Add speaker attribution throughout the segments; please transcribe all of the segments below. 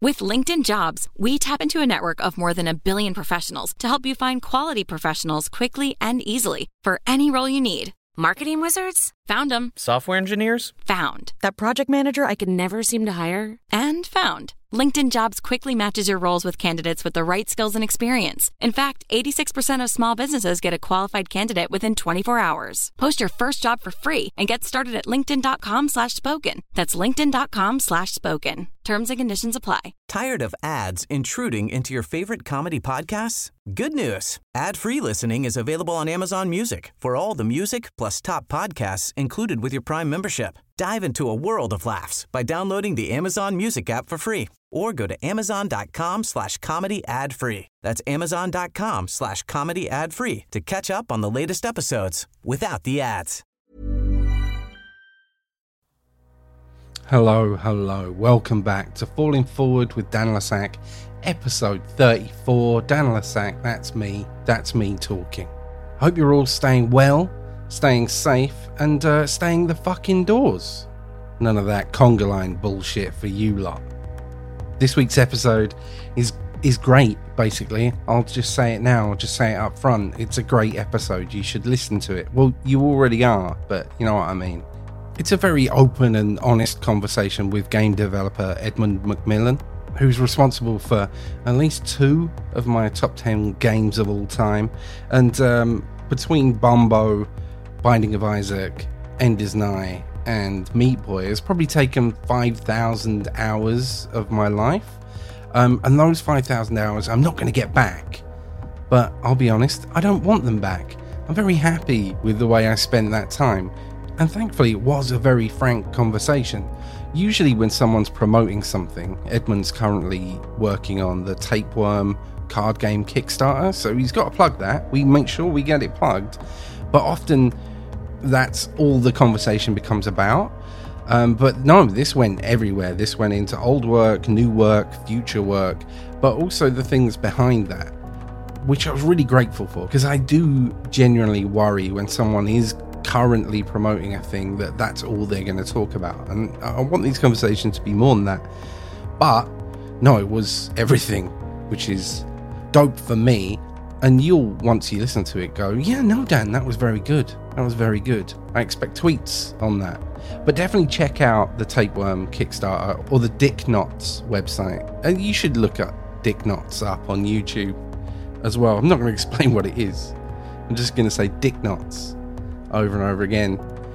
Speaker 1: With LinkedIn Jobs, we tap into a network of more than 1 billion professionals to help you find quality professionals quickly and easily for any role you need. Marketing wizards? Found them.
Speaker 2: Software engineers?
Speaker 1: Found. That project manager I could never seem to hire? And found. LinkedIn Jobs quickly matches your roles with candidates with the right skills and experience. In fact, 86% of small businesses get a qualified candidate within 24 hours. Post your first job for free and get started at linkedin.com/spoken. That's linkedin.com/spoken. Terms and conditions apply.
Speaker 3: Tired of ads intruding into your favorite comedy podcasts? Good news. Ad-free listening is available on Amazon Music for all the music plus top podcasts included with your Prime membership. Dive into a world of laughs by downloading the Amazon Music app for free or go to amazon.com/comedy ad-free. That's amazon.com/comedy ad-free to catch up on the latest episodes without the ads.
Speaker 4: Hello. Welcome back to Falling Forward with Dan Lasac, episode 34. Dan Lasac, that's me talking. Hope you're all staying well, staying safe, and staying the fuck indoors. None of that conga line bullshit for you lot. This week's episode is great, basically. I'll just say it now, I'll just say it up front. It's a great episode, you should listen to it. Well, you already are, but you know what I mean. It's a very open and honest conversation with game developer Edmund McMillen, who's responsible for at least 2 of my top 10 games of all time. And between Bumbo, Binding of Isaac, Ender's Nye, and Meat Boy, it's probably taken 5,000 hours of my life. And those 5,000 hours I'm not going to get back. But I'll be honest, I don't want them back. I'm very happy with the way I spent that time. And thankfully it was a very frank conversation. Usually when someone's promoting something, Edmund's currently working on the Tapeworm card game Kickstarter, so he's got to plug that. We make sure we get it plugged. But often that's all the conversation becomes about. But no, this went everywhere. This went into old work, new work, future work, but also the things behind that, which I was really grateful for, because I do genuinely worry when someone is currently promoting a thing that's all they're going to talk about, and I want these conversations to be more than that. But no, it was everything, which is dope for me. And you'll, once you listen to it, go, yeah, no, Dan, that was very good. I expect tweets on that. But definitely check out the Tapeworm Kickstarter or the Dick Knots website, and you should look at Dick Knots up on YouTube as well. I'm not going to explain what it is, I'm just going to say Dick Knots over and over again.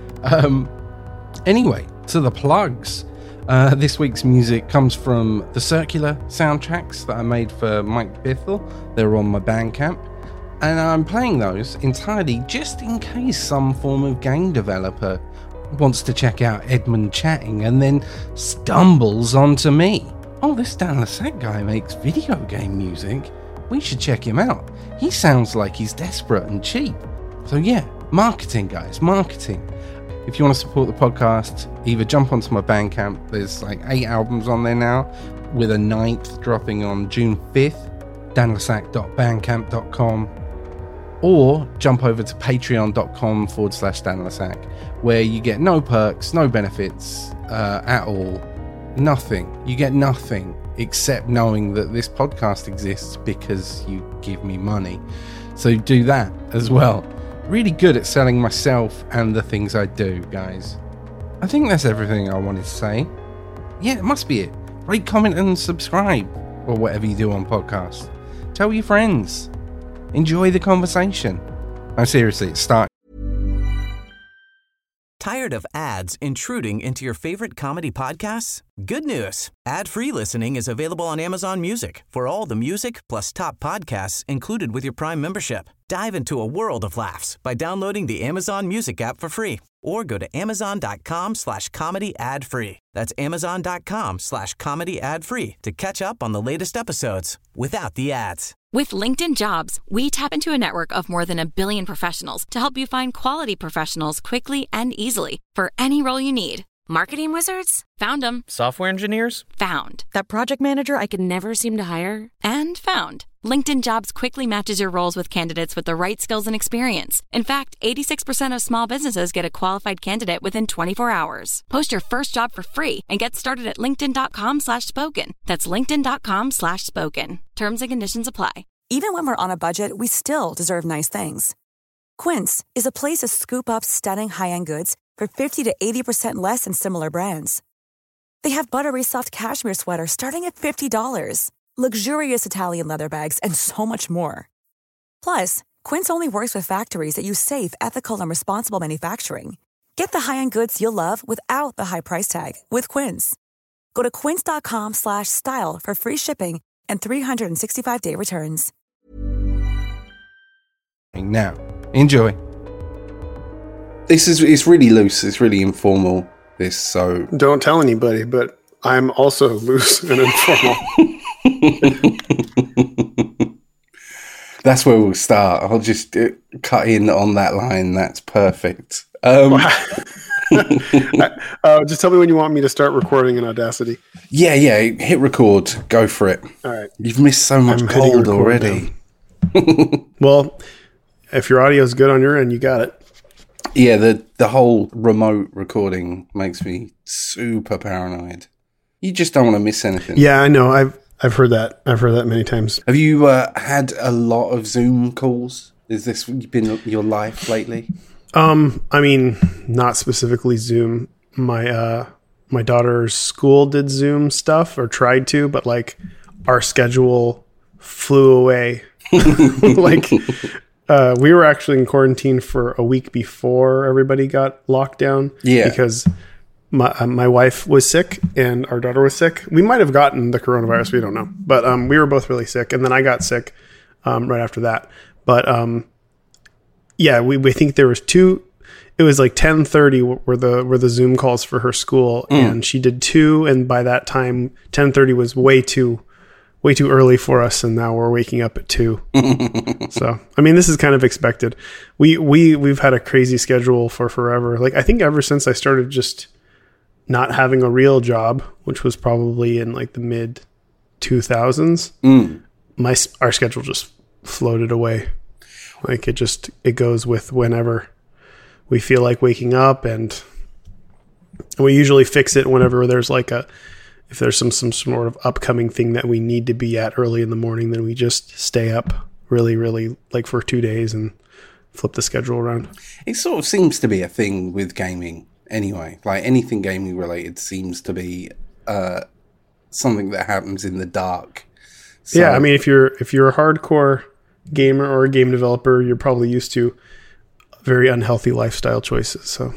Speaker 4: Anyway, to the plugs. This week's music comes from the Circular soundtracks that I made for Mike Bithell. They're on my Bandcamp, and I'm playing those entirely just in case some form of game developer wants to check out Edmund chatting and then stumbles onto me. Oh, this Dan Lasac guy makes video game music. We should check him out. He sounds like he's desperate and cheap. So yeah, marketing, guys, marketing. If you want to support the podcast, either jump onto my Bandcamp. There's like 8 albums on there now, with a 9th dropping on June 5th, danlasac.bandcamp.com, or jump over to patreon.com/danlasac, where you get no perks, no benefits at all. Nothing. You get nothing except knowing that this podcast exists because you give me money. So do that as well. Really good at selling myself and the things I do, guys. I think that's everything I wanted to say. Yeah, it must be it. Rate, comment, and subscribe, or whatever you do on podcasts. Tell your friends. Enjoy the conversation. No, seriously, it's starting.
Speaker 3: Tired of ads intruding into your favorite comedy podcasts? Good news. Ad-free listening is available on Amazon Music for all the music plus top podcasts included with your Prime membership. Dive into a world of laughs by downloading the Amazon Music app for free or go to amazon.com/comedy ad-free. That's amazon.com/comedy ad-free to catch up on the latest episodes without the ads.
Speaker 1: With LinkedIn Jobs, we tap into a network of more than 1 billion professionals to help you find quality professionals quickly and easily for any role you need. Marketing wizards? Found them.
Speaker 2: Software engineers?
Speaker 1: Found. That project manager I could never seem to hire? And found. LinkedIn Jobs quickly matches your roles with candidates with the right skills and experience. In fact, 86% of small businesses get a qualified candidate within 24 hours. Post your first job for free and get started at linkedin.com/spoken. That's linkedin.com/spoken. Terms and conditions apply.
Speaker 5: Even when we're on a budget, we still deserve nice things. Quince is a place to scoop up stunning high-end goods for 50 to 80% less than similar brands. They have buttery soft cashmere sweaters starting at $50, luxurious Italian leather bags, and so much more. Plus, Quince only works with factories that use safe, ethical, and responsible manufacturing. Get the high-end goods you'll love without the high price tag with Quince. Go to quince.com/style for free shipping and 365-day returns.
Speaker 4: Now, enjoy. It's really loose. It's really informal. So
Speaker 6: don't tell anybody, but I'm also loose and informal.
Speaker 4: That's where we'll start. I'll just cut in on that line. That's perfect.
Speaker 6: Just tell me when you want me to start recording in Audacity.
Speaker 4: Yeah. Hit record. Go for it.
Speaker 6: All right.
Speaker 4: You've missed so much gold already.
Speaker 6: Well, if your audio is good on your end, you got it.
Speaker 4: Yeah, the whole remote recording makes me super paranoid. You just don't want to miss anything.
Speaker 6: Yeah, I know. I've heard that. I've heard that many times.
Speaker 4: Have you had a lot of Zoom calls? Is this been your life lately?
Speaker 6: I mean, not specifically Zoom. My daughter's school did Zoom stuff or tried to, but like our schedule flew away. Like we were actually in quarantine for a week before everybody got locked down.
Speaker 4: Yeah,
Speaker 6: because my wife was sick and our daughter was sick. We might have gotten the coronavirus. We don't know, but we were both really sick, and then I got sick right after that. But yeah, we think there was two. It was like 10:30 were the Zoom calls for her school, and she did two. And by that time, 10:30 was way too early for us, and now we're waking up at 2. So, I mean, this is kind of expected. We've had a crazy schedule for forever. Like, I think ever since I started just not having a real job, which was probably in like the mid 2000s, our schedule just floated away. Like it goes with whenever we feel like waking up, and we usually fix it whenever there's like if there's some sort of upcoming thing that we need to be at early in the morning, then we just stay up really, really like for 2 days and flip the schedule around.
Speaker 4: It sort of seems to be a thing with gaming anyway. Like anything gaming related seems to be something that happens in the dark. So,
Speaker 6: yeah, I mean, if you're a hardcore gamer or a game developer, you're probably used to very unhealthy lifestyle choices. So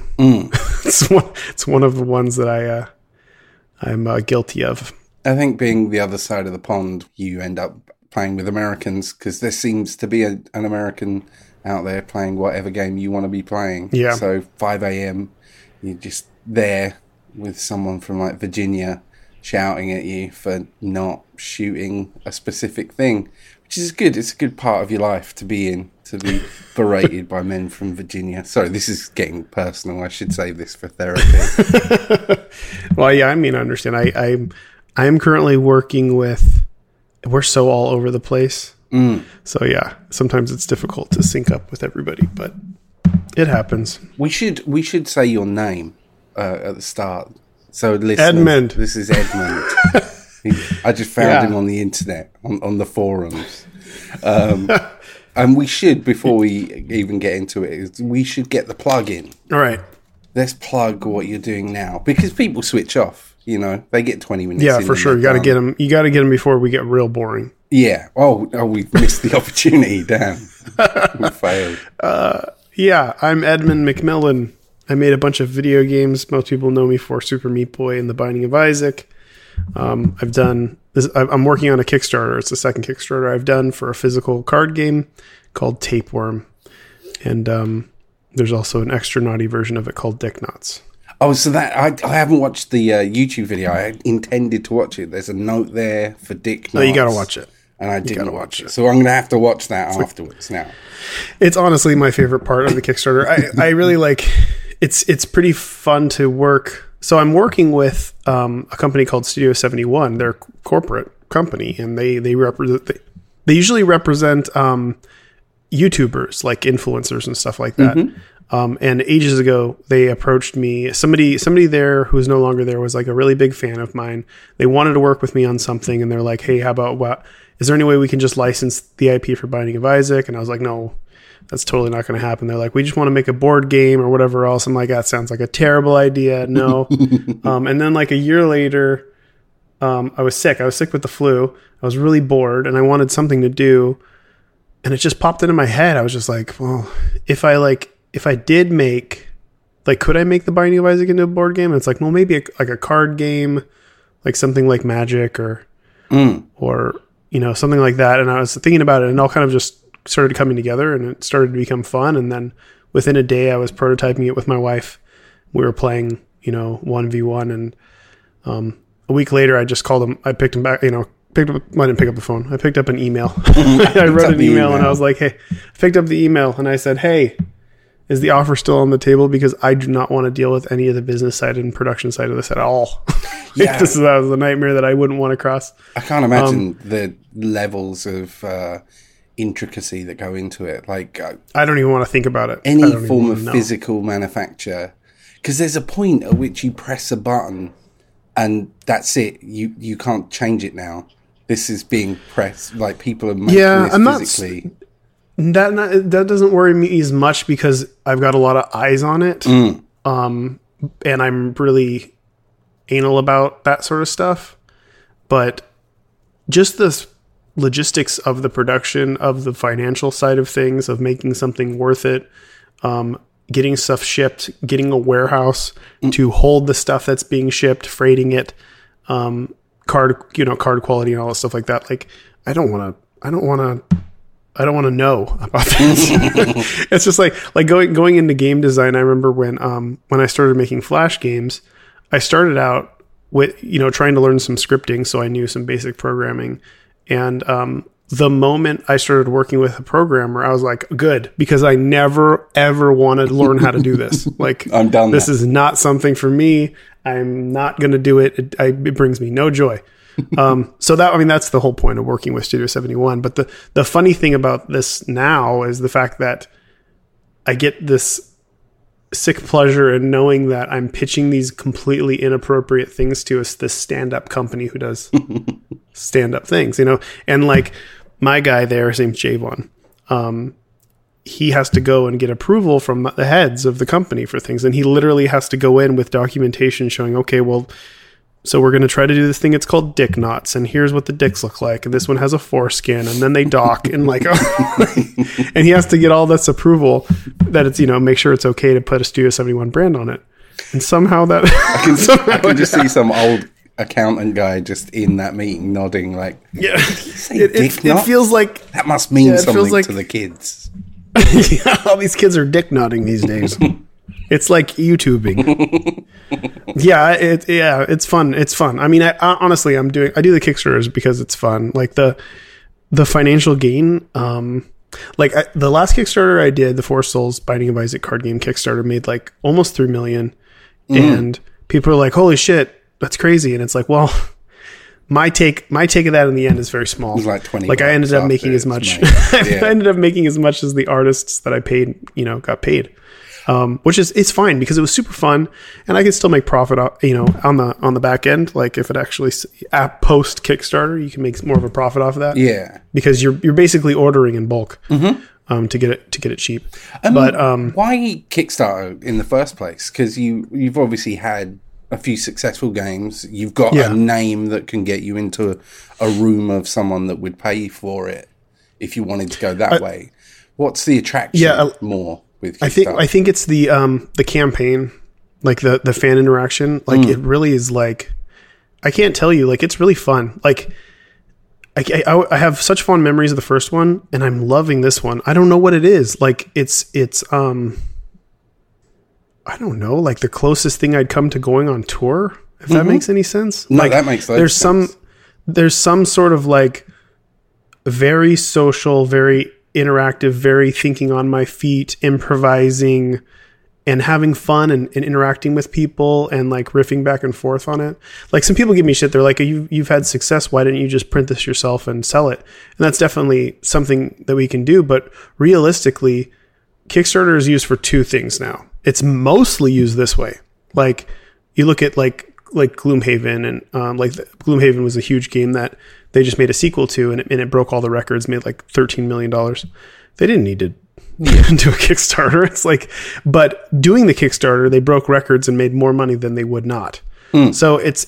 Speaker 6: it's one of the ones that I'm guilty of.
Speaker 4: I think being the other side of the pond, you end up playing with Americans because there seems to be an American out there playing whatever game you want to be playing.
Speaker 6: Yeah.
Speaker 4: So 5 a.m., you're just there with someone from like Virginia shouting at you for not shooting a specific thing, which is good. It's a good part of your life to be in, to be berated by men from Virginia. Sorry, this is getting personal. I should save this for therapy.
Speaker 6: Well, yeah, I mean, I understand. I am currently working with, we're so all over the place. So yeah, sometimes it's difficult to sync up with everybody, but it happens.
Speaker 4: We should say your name at the start. So listeners,
Speaker 6: Edmund.
Speaker 4: This is Edmund. I just found him on the internet, on the forums. And we should, before we even get into it, we should get the plug in.
Speaker 6: All right.
Speaker 4: Let's plug what you're doing now, because people switch off. You know, they get 20 minutes.
Speaker 6: Yeah, for sure. You got to get them. You got to get them before we get real boring.
Speaker 4: Yeah. Oh, we missed the opportunity. Damn, we failed.
Speaker 6: Yeah, I'm Edmund McMillan. I made a bunch of video games. Most people know me for Super Meat Boy and The Binding of Isaac. I've done this. I'm working on a Kickstarter. It's the second Kickstarter I've done for a physical card game called Tapeworm, and there's also an extra naughty version of it called Dick Knots.
Speaker 4: Oh, so that I haven't watched the YouTube video. I intended to watch it. There's a note there for Dick Knots.
Speaker 6: No, you got to watch it.
Speaker 4: And I didn't watch it. So I'm going to have to watch that afterwards now.
Speaker 6: It's honestly my favorite part of the Kickstarter. I really like, it's pretty fun to work So I'm working with a company called Studio 71. They're a corporate company, and they usually represent YouTubers, like influencers and stuff like that. And ages ago, they approached me. Somebody there who's no longer there was like a really big fan of mine. They wanted to work with me on something, and they're like, "Hey, how about is there any way we can just license the IP for Binding of Isaac?" And I was like, "No, that's totally not going to happen." They're like, "We just want to make a board game or whatever else." I'm like, "That sounds like a terrible idea. No." And then like a year later, I was sick. I was sick with the flu. I was really bored, and I wanted something to do. And it just popped into my head. I was just like, well, if I did make, like, could I make the Binding of Isaac into a board game? And it's like, well, maybe a card game, like something like Magic or something like that. And I was thinking about it, and all kind of just started coming together, and it started to become fun. And then within a day, I was prototyping it with my wife. We were playing, 1v1, and a week later, I just called him. I picked him back, I didn't pick up the phone. I picked up an email. I wrote an email, and I was like, hey, I picked up the email, and I said, hey, is the offer still on the table? Because I do not want to deal with any of the business side and production side of this at all.
Speaker 4: Yeah.
Speaker 6: That was a nightmare that I wouldn't want to cross.
Speaker 4: I can't imagine the levels of intricacy that go into it. Like,
Speaker 6: I don't even want to think about it.
Speaker 4: Any form of physical manufacture. Because there's a point at which you press a button and that's it. You can't change it now. This is being pressed. Like, people are making this physically. That doesn't worry me as much because I've got a lot of eyes on it. And I'm really anal about that sort of stuff. But just the logistics of the production, of the financial side of things, of making something worth it, getting stuff shipped, getting a warehouse to hold the stuff that's being shipped, freighting it, card quality and all that stuff like that. Like, I don't want to know about this. It's just like going into game design. I remember when I started making Flash games, I started out with, trying to learn some scripting. So I knew some basic programming. And, the moment I started working with a programmer, I was like, good, because I never, ever want to learn how to do this. Like, I'm done.
Speaker 6: This is not something for me. I'm not going to do it. It brings me no joy. So that's the whole point of working with Studio 71. But the funny thing about this now is the fact that I get this sick pleasure in knowing that I'm pitching these completely inappropriate things to this stand-up company who does stand-up things, and like my guy there, his name's Javon. He has to go and get approval from the heads of the company for things. And he literally has to go in with documentation showing, okay, well, so we're going to try to do this thing. It's called dick knots. And here's what the dicks look like. And this one has a foreskin. And then they dock and like, and he has to get all this approval that it's, make sure it's okay to put a Studio 71 brand on it. And somehow that
Speaker 4: I can just see some old accountant guy just in that meeting nodding like,
Speaker 6: yeah,
Speaker 4: it
Speaker 6: feels like
Speaker 4: that must mean something to the kids.
Speaker 6: Yeah, all these kids are dick nodding these days. It's like YouTubing. It's fun. It's fun. I mean, honestly, I do the Kickstarters because it's fun. Like the financial gain. The last Kickstarter I did, the Four Souls Binding of Isaac card game Kickstarter, made like almost 3 million, and people are like, "Holy shit, that's crazy!" And it's like, well, my take of that in the end is very small. It was
Speaker 4: like 20.
Speaker 6: Like I ended up making as much. I ended up making as much as the artists that I paid, got paid. Which it's fine because it was super fun, and I can still make profit, on the back end. Like if it actually post Kickstarter, you can make more of a profit off of that.
Speaker 4: Yeah,
Speaker 6: because you're basically ordering in bulk to get it cheap. But
Speaker 4: why Kickstarter in the first place? Because you've obviously had a few successful games. You've got a name that can get you into a room of someone that would pay for it if you wanted to go that way. What's the attraction more?
Speaker 6: I think it's the campaign, like the fan interaction. Like it really is like, I can't tell you, like it's really fun. Like I have such fond memories of the first one, and I'm loving this one. I don't know what it is. Like it's I don't know, like the closest thing I'd come to going on tour, if that makes any sense.
Speaker 4: No,
Speaker 6: like,
Speaker 4: that makes sense.
Speaker 6: There's some sort of like very social, very interactive, very thinking on my feet, improvising, and having fun and interacting with people and like riffing back and forth on it. Like some people give me shit. They're like, you've had success. Why didn't you just print this yourself and sell it? And that's definitely something that we can do. But realistically, Kickstarter is used for two things now. It's mostly used this way. Like you look at like Gloomhaven, and Gloomhaven was a huge game that they just made a sequel to, and it broke all the records, made like $13 million. They didn't need to do a Kickstarter. It's like, but doing the Kickstarter, they broke records and made more money than they would not. So it's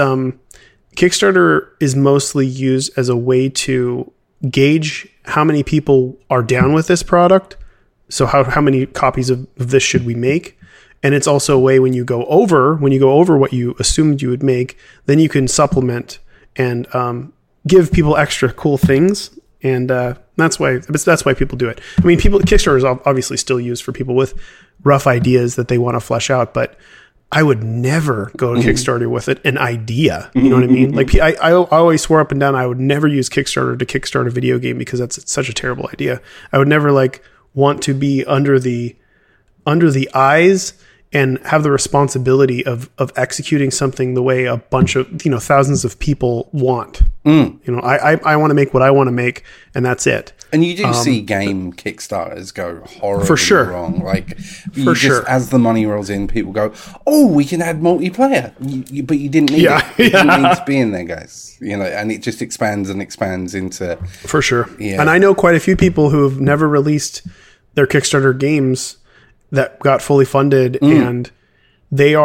Speaker 6: Kickstarter is mostly used as a way to gauge how many people are down with this product. So how many copies of this should we make? And it's also a way when you go over what you assumed you would make, then you can supplement and give people extra cool things. And that's why people do it. I mean, Kickstarter is obviously still used for people with rough ideas that they want to flesh out, but I would never go to Kickstarter with an idea. You know what I mean? Like I always swore up and down I would never use Kickstarter to kickstart a video game because that's such a terrible idea. I would never like want to be under the eyes and have the responsibility of executing something the way a bunch of, thousands of people want. I want to make what I want to make, and that's it.
Speaker 4: And you do see game Kickstarters go horribly
Speaker 6: for sure.
Speaker 4: wrong. Like, as the money rolls in, people go, "Oh, we can add multiplayer," but you didn't need it. You didn't need to be in there, guys. And it just expands and expands into. For sure. Yeah.
Speaker 6: And I know quite a few people who have never released their Kickstarter games that got fully funded, and they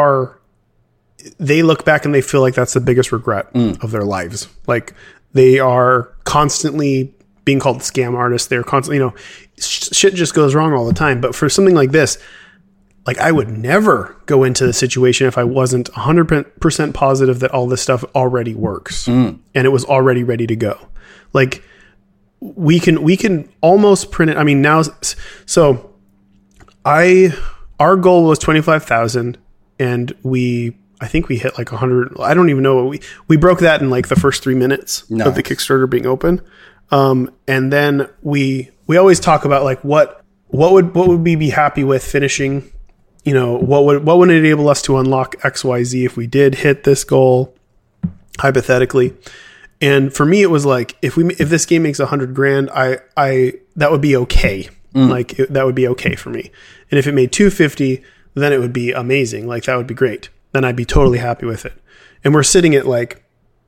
Speaker 6: look back and they feel like that's the biggest regret of their lives. Like they are constantly being called scam artists. They're constantly, shit just goes wrong all the time. But for something like this, like I would never go into the situation if I wasn't 100% positive that all this stuff already works and it was already ready to go. Like we can almost print it. I mean, now, so our goal was 25,000 and I think we hit like 100. I don't even know. We broke that in like the first 3 minutes of the Kickstarter being open. And then we always talk about like, what would we be happy with finishing? What would enable us to unlock XYZ if we did hit this goal hypothetically? And for me, it was like, if this game makes $100,000, that would be okay. That would be okay for me. And if it made 250, then it would be amazing. Like that would be great. Then I'd be totally happy with it. And we're sitting at like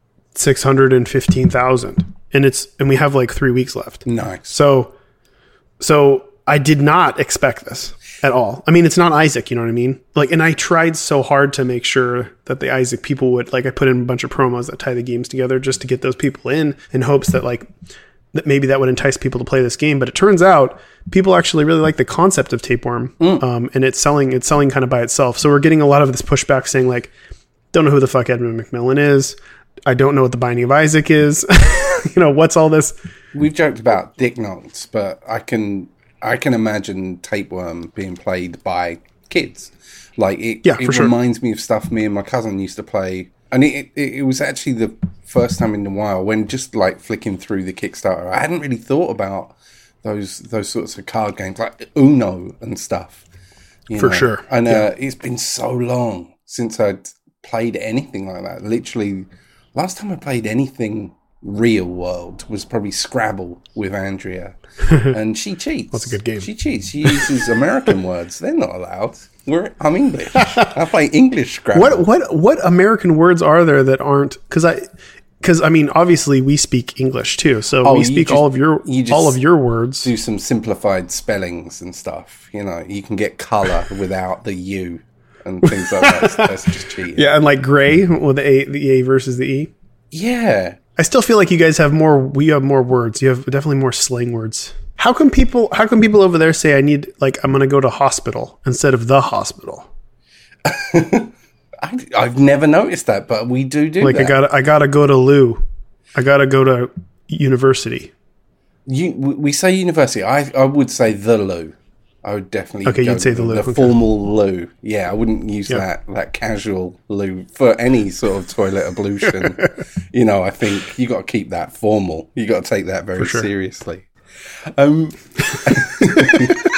Speaker 6: 615,000 and we have like 3 weeks left.
Speaker 4: Nice.
Speaker 6: So I did not expect this at all. I mean, it's not Isaac, you know what I mean? Like, and I tried so hard to make sure that the Isaac people would, like, I put in a bunch of promos that tie the games together just to get those people in hopes that like, that maybe that would entice people to play this game. But it turns out people actually really like the concept of Tapeworm. And it's selling kind of by itself. So we're getting a lot of this pushback saying like, don't know who the fuck Edmund McMillen is. I don't know what the Binding of Isaac is. What's all this?
Speaker 4: We've joked about Dick Knocks, but I can imagine Tapeworm being played by kids. Like it reminds me of stuff me and my cousin used to play. And it was actually the first time in a while when just like flicking through the Kickstarter, I hadn't really thought about those sorts of card games like Uno and stuff.
Speaker 6: Sure.
Speaker 4: And it's been so long since I'd played anything like that. Literally, last time I played anything real world was probably Scrabble with Andrea. And she cheats.
Speaker 6: That's a good game.
Speaker 4: She cheats. She uses American words. They're not allowed. I'm English. I play English Scrabble.
Speaker 6: What American words are there that aren't? Because I mean, obviously we speak English too, so we speak all of your words.
Speaker 4: Do some simplified spellings and stuff. You can get color without the U and things like that. That's just cheating.
Speaker 6: Yeah, and like gray with the A versus the E.
Speaker 4: Yeah.
Speaker 6: I still feel like you guys have more. We have more words. You have definitely more slang words. How come people over there say I'm going to go to hospital instead of the hospital?
Speaker 4: I've never noticed that, but we do
Speaker 6: like
Speaker 4: that.
Speaker 6: I gotta go to Lou. I gotta go to university.
Speaker 4: We say university. I would say the Lou. I would definitely.
Speaker 6: Okay, you'd say the Lou.
Speaker 4: The formal Lou. Yeah, I wouldn't use that casual Lou for any sort of toilet ablution. I think you got to keep that formal. You got to take that very seriously.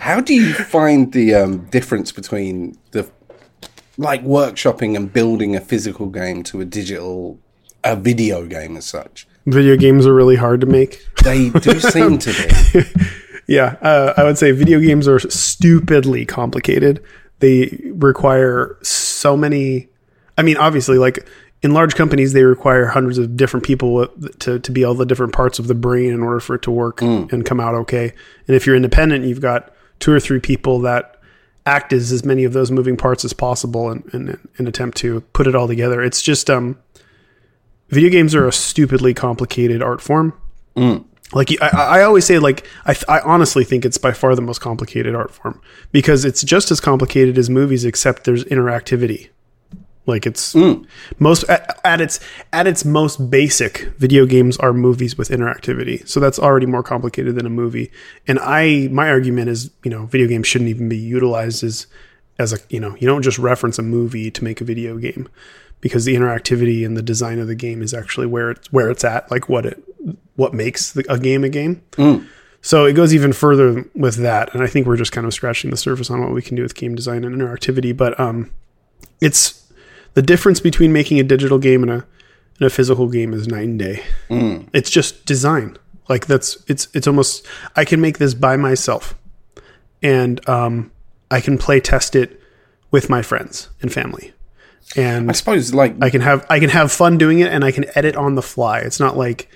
Speaker 4: How do you find the difference between the workshopping and building a physical game to a video game as such?
Speaker 6: Video games are really hard to make.
Speaker 4: They do seem to be.
Speaker 6: Yeah, I would say video games are stupidly complicated. They require so many. I mean, obviously, like in large companies, they require hundreds of different people to be all the different parts of the brain in order for it to work and come out okay. And if you're independent, you've got 2 or 3 people that act as many of those moving parts as possible and attempt to put it all together. It's just video games are a stupidly complicated art form. Like I always say, like I honestly think it's by far the most complicated art form because it's just as complicated as movies, except there's interactivity. Like it's most at its most basic, video games are movies with interactivity. So that's already more complicated than a movie. And my argument is, video games shouldn't even be utilized as a, you don't just reference a movie to make a video game, because the interactivity and the design of the game is actually where it's at, like what makes a game a game. So it goes even further with that. And I think we're just kind of scratching the surface on what we can do with game design and interactivity. But it's the difference between making a digital game and a physical game is night and day. It's just design. Like it's almost, I can make this by myself and I can play test it with my friends and family. And
Speaker 4: I suppose
Speaker 6: I can have fun doing it, and I can edit on the fly. It's not like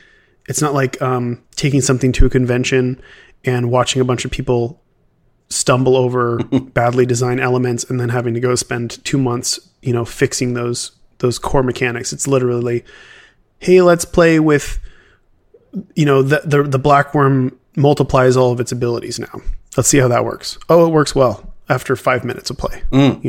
Speaker 6: taking something to a convention and watching a bunch of people stumble over badly designed elements and then having to go spend 2 months, fixing those core mechanics. It's literally, hey, let's play with, the black worm multiplies all of its abilities now. Let's see how that works. Oh, it works well after 5 minutes of play.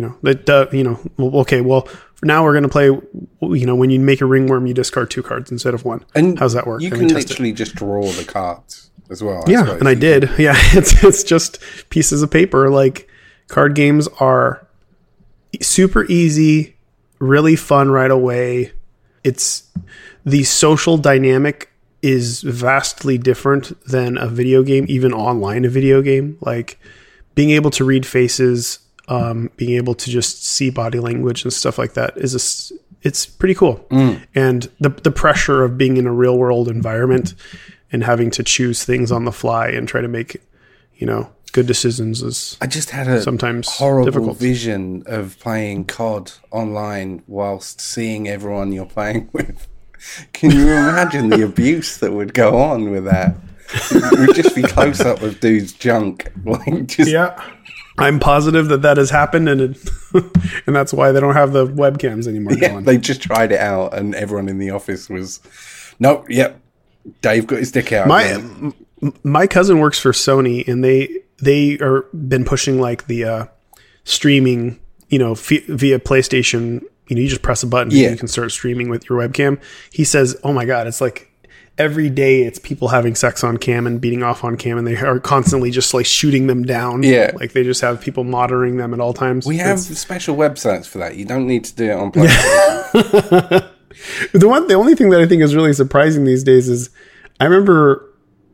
Speaker 6: Okay, well, now we're going to play, when you make a ringworm, you discard 2 cards instead of 1. And how's that work?
Speaker 4: You can literally just draw the cards as well.
Speaker 6: Yeah, and I did. Yeah, it's just pieces of paper. Like, card games are super easy, really fun right away. It's the social dynamic is vastly different than a video game, even online a video game. Like, being able to read faces, being able to just see body language and stuff like that it's pretty cool. And the pressure of being in a real world environment and having to choose things on the fly and try to make, good decisions is
Speaker 4: I just had a
Speaker 6: sometimes
Speaker 4: horrible
Speaker 6: difficult
Speaker 4: vision of playing COD online whilst seeing everyone you're playing with. Can you imagine the abuse that would go on with that? It would just be close up of dude's junk.
Speaker 6: Yeah. I'm positive that has happened, and and that's why they don't have the webcams anymore.
Speaker 4: Yeah, they just tried it out, and everyone in the office was, nope, yep. Dave got his dick out.
Speaker 6: My cousin works for Sony, and they are been pushing like the streaming, via PlayStation. You just press a button and you can start streaming with your webcam. He says, "Oh my God, it's like every day it's people having sex on cam and beating off on cam, and they are constantly just like shooting them down.
Speaker 4: Yeah,
Speaker 6: like they just have people monitoring them at all times."
Speaker 4: We have special websites for that. You don't need to do it on PlayStation.
Speaker 6: The only thing that I think is really surprising these days is I remember,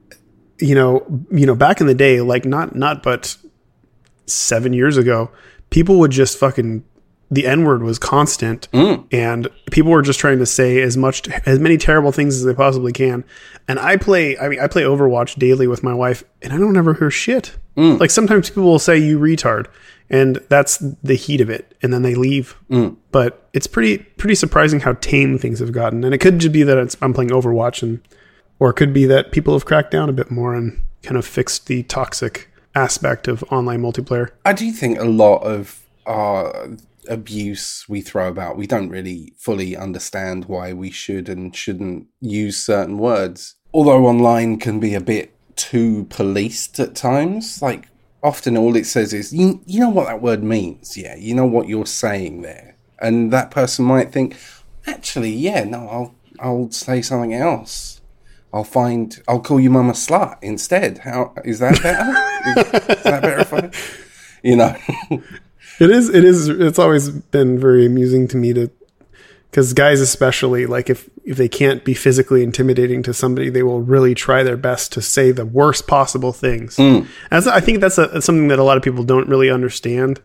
Speaker 6: back in the day, like not but 7 years ago, people would just fucking, the N-word was constant, and people were just trying to say as many terrible things as they possibly can. And I play Overwatch daily with my wife, and I don't ever hear shit. Like sometimes people will say "you retard," and that's the heat of it, and then they leave. But it's pretty surprising how tame things have gotten. And it could just be that I'm playing Overwatch, or it could be that people have cracked down a bit more and kind of fixed the toxic aspect of online multiplayer.
Speaker 4: I do think a lot of our abuse we throw about, we don't really fully understand why we should and shouldn't use certain words. Although online can be a bit too policed at times. Like, often all it says is, you know what that word means. Yeah, you know what you're saying there. And that person might think, actually, yeah, no, I'll say something else. I'll call you mum a slut instead. How is that better? Is that better if I,
Speaker 6: It is. It's always been very amusing to me to Because guys, especially, like if they can't be physically intimidating to somebody, they will really try their best to say the worst possible things. I think that's something that a lot of people don't really understand.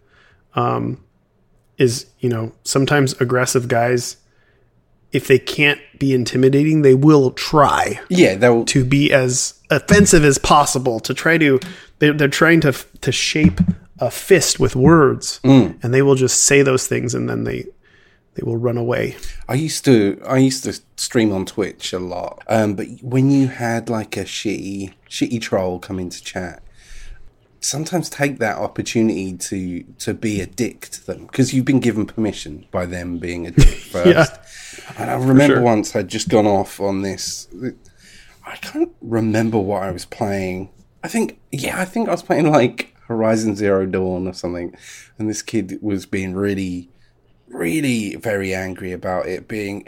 Speaker 6: Is, you know, sometimes aggressive guys, if they can't be intimidating, they will try.
Speaker 4: Yeah, they'll
Speaker 6: to be as offensive as possible. To try to, they're trying to shape a fist with words, and they will just say those things, and then they will run away.
Speaker 4: I used to stream on Twitch a lot, but when you had like a shitty troll come into chat, sometimes take that opportunity to be a dick to them, because you've been given permission by them being a dick first.
Speaker 6: Yeah.
Speaker 4: And I remember once I'd just gone off on this. I can't remember what I was playing. I think I was playing like Horizon Zero Dawn or something, and this kid was being really, really very angry about it being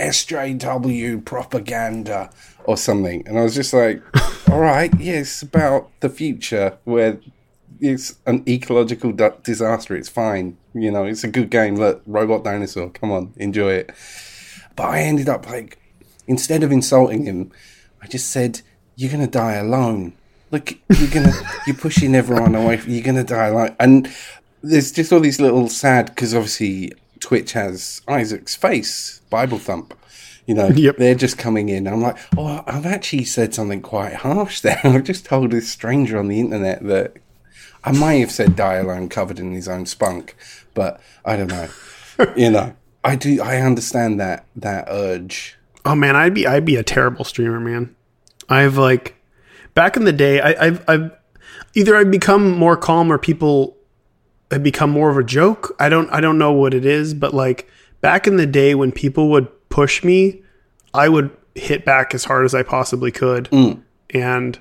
Speaker 4: SJW propaganda or something. And I was just like, all right, yeah, it's about the future where it's an ecological disaster. It's fine. You know, it's a good game. Look, Robot Dinosaur, come on, enjoy it. But I ended up like, instead of insulting him, I just said, you're going to die alone. Look, you're pushing everyone away. You're going to die alone. And there's just all these little sad, because obviously Twitch has Isaac's face, Bible Thump. You know, They're just coming in. I'm like, oh, I've actually said something quite harsh there. I've just told this stranger on the internet that I might have said die alone covered in his own spunk, but I don't know. You know, I understand that urge.
Speaker 6: Oh man, I'd be a terrible streamer, man. I've like, back in the day, I've either I've become more calm or people have become more of a joke. I don't know what it is, but like back in the day when people would push me, I would hit back as hard as I possibly could. And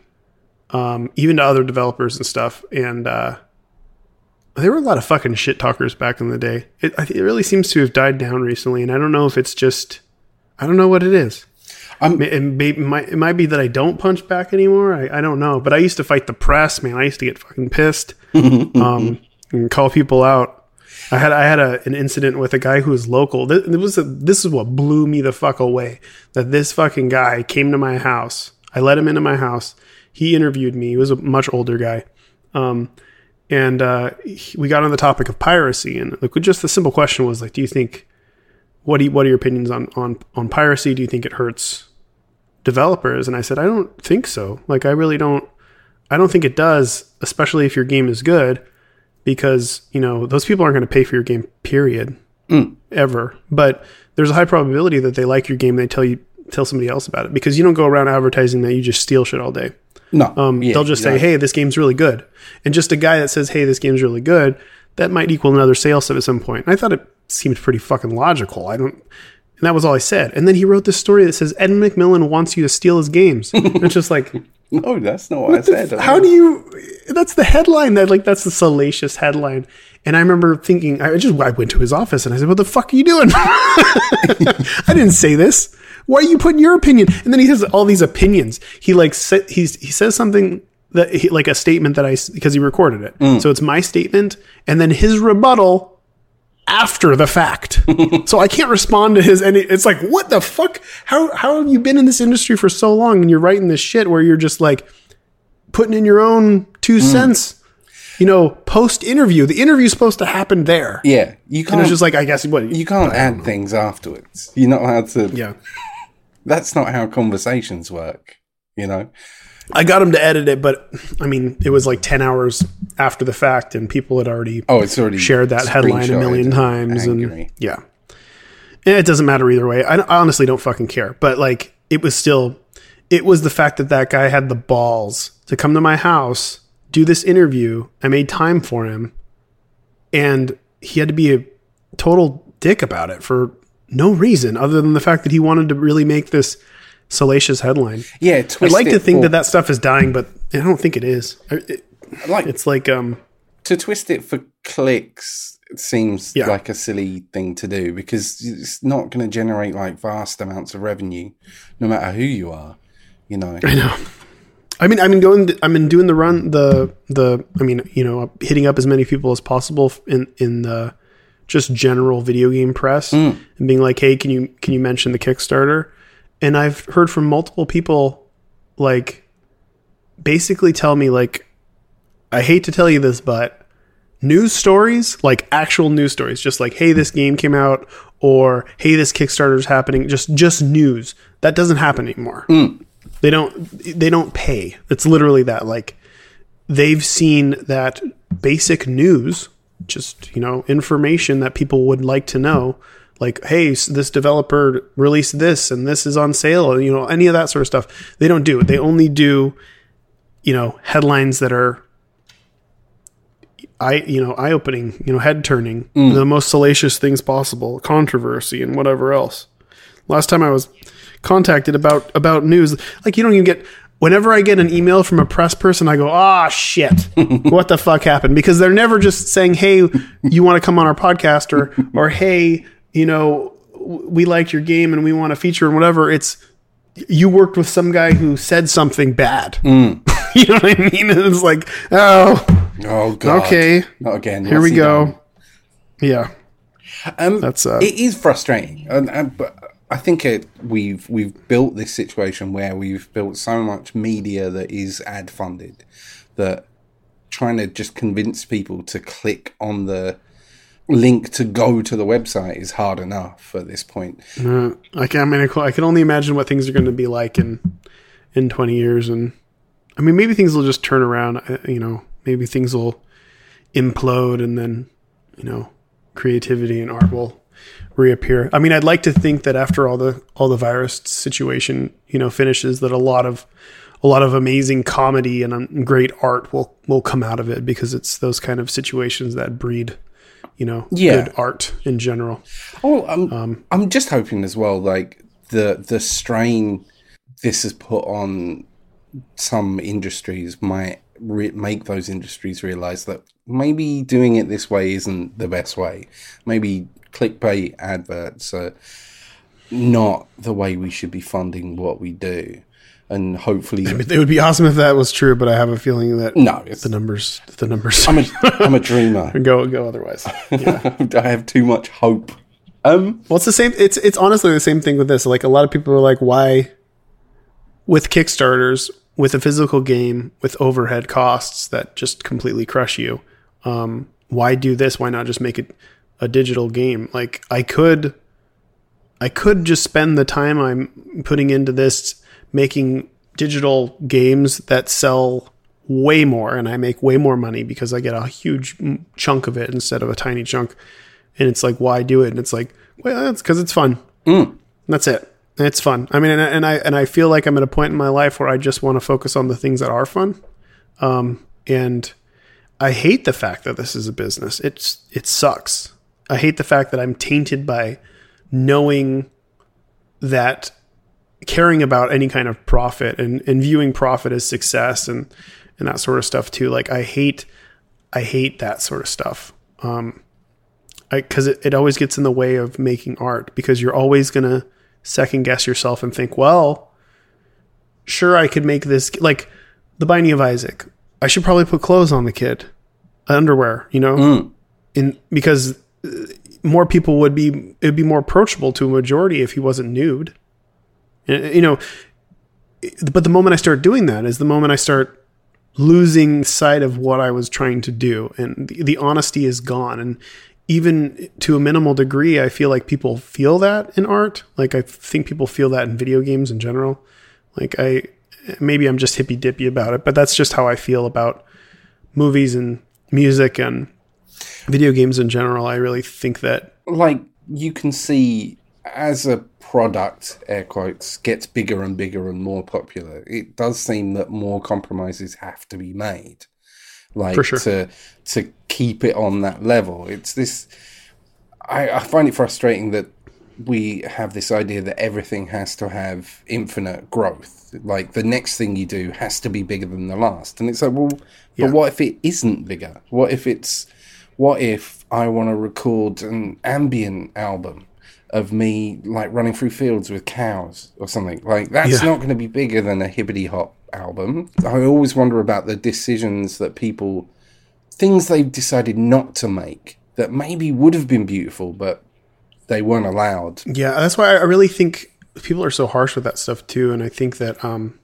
Speaker 6: even to other developers and stuff. And there were a lot of fucking shit talkers back in the day. It really seems to have died down recently, and I don't know if it's just, I don't know what it is. It might be that I don't punch back anymore. I don't know. But I used to fight the press, man. I used to get fucking pissed and call people out. I had an incident with a guy who was local. This is what blew me the fuck away. That this fucking guy came to my house. I let him into my house. He interviewed me. He was a much older guy. We got on the topic of piracy. And like, just the simple question was like, do you think, what are your opinions on piracy? Do you think it hurts developers? And I said, I don't think so. Like, I don't think it does, especially if your game is good, because, you know, those people aren't going to pay for your game, period, ever. But there's a high probability that they like your game. They tell somebody else about it, because you don't go around advertising that you just steal shit all day.
Speaker 4: No.
Speaker 6: They'll just say, hey, this game's really good. And just a guy that says, hey, this game's really good, that might equal another sales at some point. And I thought it seemed pretty fucking logical. And that was all I said. And then he wrote this story that says Ed McMillan wants you to steal his games. And it's just like,
Speaker 4: no, that's not what I said.
Speaker 6: How do you, that's the headline that's the salacious headline. And I remember thinking, I went to his office and I said, what the fuck are you doing? I didn't say this. Why are you putting your opinion? And then he has all these opinions. He says something that like a statement that because he recorded it. So it's my statement and then his rebuttal after the fact. So I can't respond to his, and it's like, what the fuck? How have you been in this industry for so long and you're writing this shit where you're just like putting in your own 2 cents? You know, post interview, the interview's supposed to happen there.
Speaker 4: Yeah, you can't.
Speaker 6: And it's just like, I guess
Speaker 4: you can't add things afterwards. You're not allowed to.
Speaker 6: Yeah,
Speaker 4: that's not how conversations work. You know,
Speaker 6: I got him to edit it, but I mean, it was like 10 hours after the fact, and people had already shared that headline a million times, and yeah, and it doesn't matter either way. I honestly don't fucking care, but like, it was the fact that guy had the balls to come to my house, do this interview. I made time for him, and he had to be a total dick about it for no reason other than the fact that he wanted to really make this salacious headline.
Speaker 4: Yeah,
Speaker 6: I'd like to think that stuff is dying, but I don't think it is. It's like
Speaker 4: to twist it for clicks. It seems like a silly thing to do, because it's not going to generate like vast amounts of revenue, no matter who you are. You know.
Speaker 6: I know. I've been doing the run, hitting up as many people as possible in the just general video game press and being like, hey, can you mention the Kickstarter? And I've heard from multiple people, like, basically tell me, like, I hate to tell you this, but news stories, like actual news stories, just like, hey, this game came out, or hey, this Kickstarter is happening, just news. That doesn't happen anymore. They don't pay. It's literally that. Like, they've seen that basic news, just, information that people would like to know, like, hey, this developer released this and this is on sale, any of that sort of stuff. They don't do it. They only do, headlines that are eye-opening, head turning, the most salacious things possible, controversy and whatever else. Last time I was contacted about news, like, you don't even get, whenever I get an email from a press person, I go, shit, what the fuck happened? Because they're never just saying, hey, you want to come on our podcast, or hey, we liked your game and we want to feature and whatever. It's, you worked with some guy who said something bad. You know what I mean? And it's like, oh God. Okay.
Speaker 4: Not again.
Speaker 6: Here we go. Yeah. That's
Speaker 4: it is frustrating. But I think we've built this situation where we've built so much media that is ad funded that trying to just convince people to click on the link to go to the website is hard enough at this point.
Speaker 6: I can only imagine what things are going to be like in 20 years. And I mean, maybe things will just turn around, maybe things will implode and then, creativity and art will reappear. I mean, I'd like to think that after all the virus situation, finishes, that a lot of amazing comedy and great art will come out of it, because it's those kind of situations that breed, good art in general.
Speaker 4: I'm just hoping as well, like the strain this has put on some industries might make those industries realize that maybe doing it this way isn't the best way. Maybe clickbait adverts are not the way we should be funding what we do. And hopefully,
Speaker 6: I mean, it would be awesome if that was true, but I have a feeling that the numbers.
Speaker 4: I'm a dreamer.
Speaker 6: go otherwise. Yeah.
Speaker 4: I have too much hope.
Speaker 6: Well, it's the same. It's honestly the same thing with this. Like, a lot of people are like, why, with Kickstarters, with a physical game, with overhead costs that just completely crush you, why do this? Why not just make it a digital game? Like, I could just spend the time I'm putting into this making digital games that sell way more, and I make way more money because I get a huge chunk of it instead of a tiny chunk. And it's like, why do it? And it's like, well, that's because it's fun. That's it. And it's fun. I mean, and I feel like I'm at a point in my life where I just want to focus on the things that are fun. And I hate the fact that this is a business. It sucks. I hate the fact that I'm tainted by knowing that, caring about any kind of profit and viewing profit as success and that sort of stuff too. Like, I hate that sort of stuff. Cause it always gets in the way of making art, because you're always going to second guess yourself and think, well, sure, I could make this, like The Binding of Isaac. I should probably put clothes on the kid, underwear, because more people it'd be more approachable to a majority if he wasn't nude. But the moment I start doing that is the moment I start losing sight of what I was trying to do, and the honesty is gone. And even to a minimal degree, I feel like people feel that in art. Like, I think people feel that in video games in general. Like, maybe I'm just hippy dippy about it, but that's just how I feel about movies and music and video games in general. I really think that,
Speaker 4: like, you can see as a product, air quotes, gets bigger and bigger and more popular, it does seem that more compromises have to be made, like, for sure, to keep it on that level. It's this, I find it frustrating that we have this idea that everything has to have infinite growth. Like, the next thing you do has to be bigger than the last. And it's like, well, but what if it isn't bigger? What if I want to record an ambient album of me, like, running through fields with cows or something? Like, that's not going to be bigger than a hibbity hop album. I always wonder about the decisions that things they've decided not to make that maybe would have been beautiful, but they weren't allowed.
Speaker 6: Yeah, that's why I really think people are so harsh with that stuff too. And I think that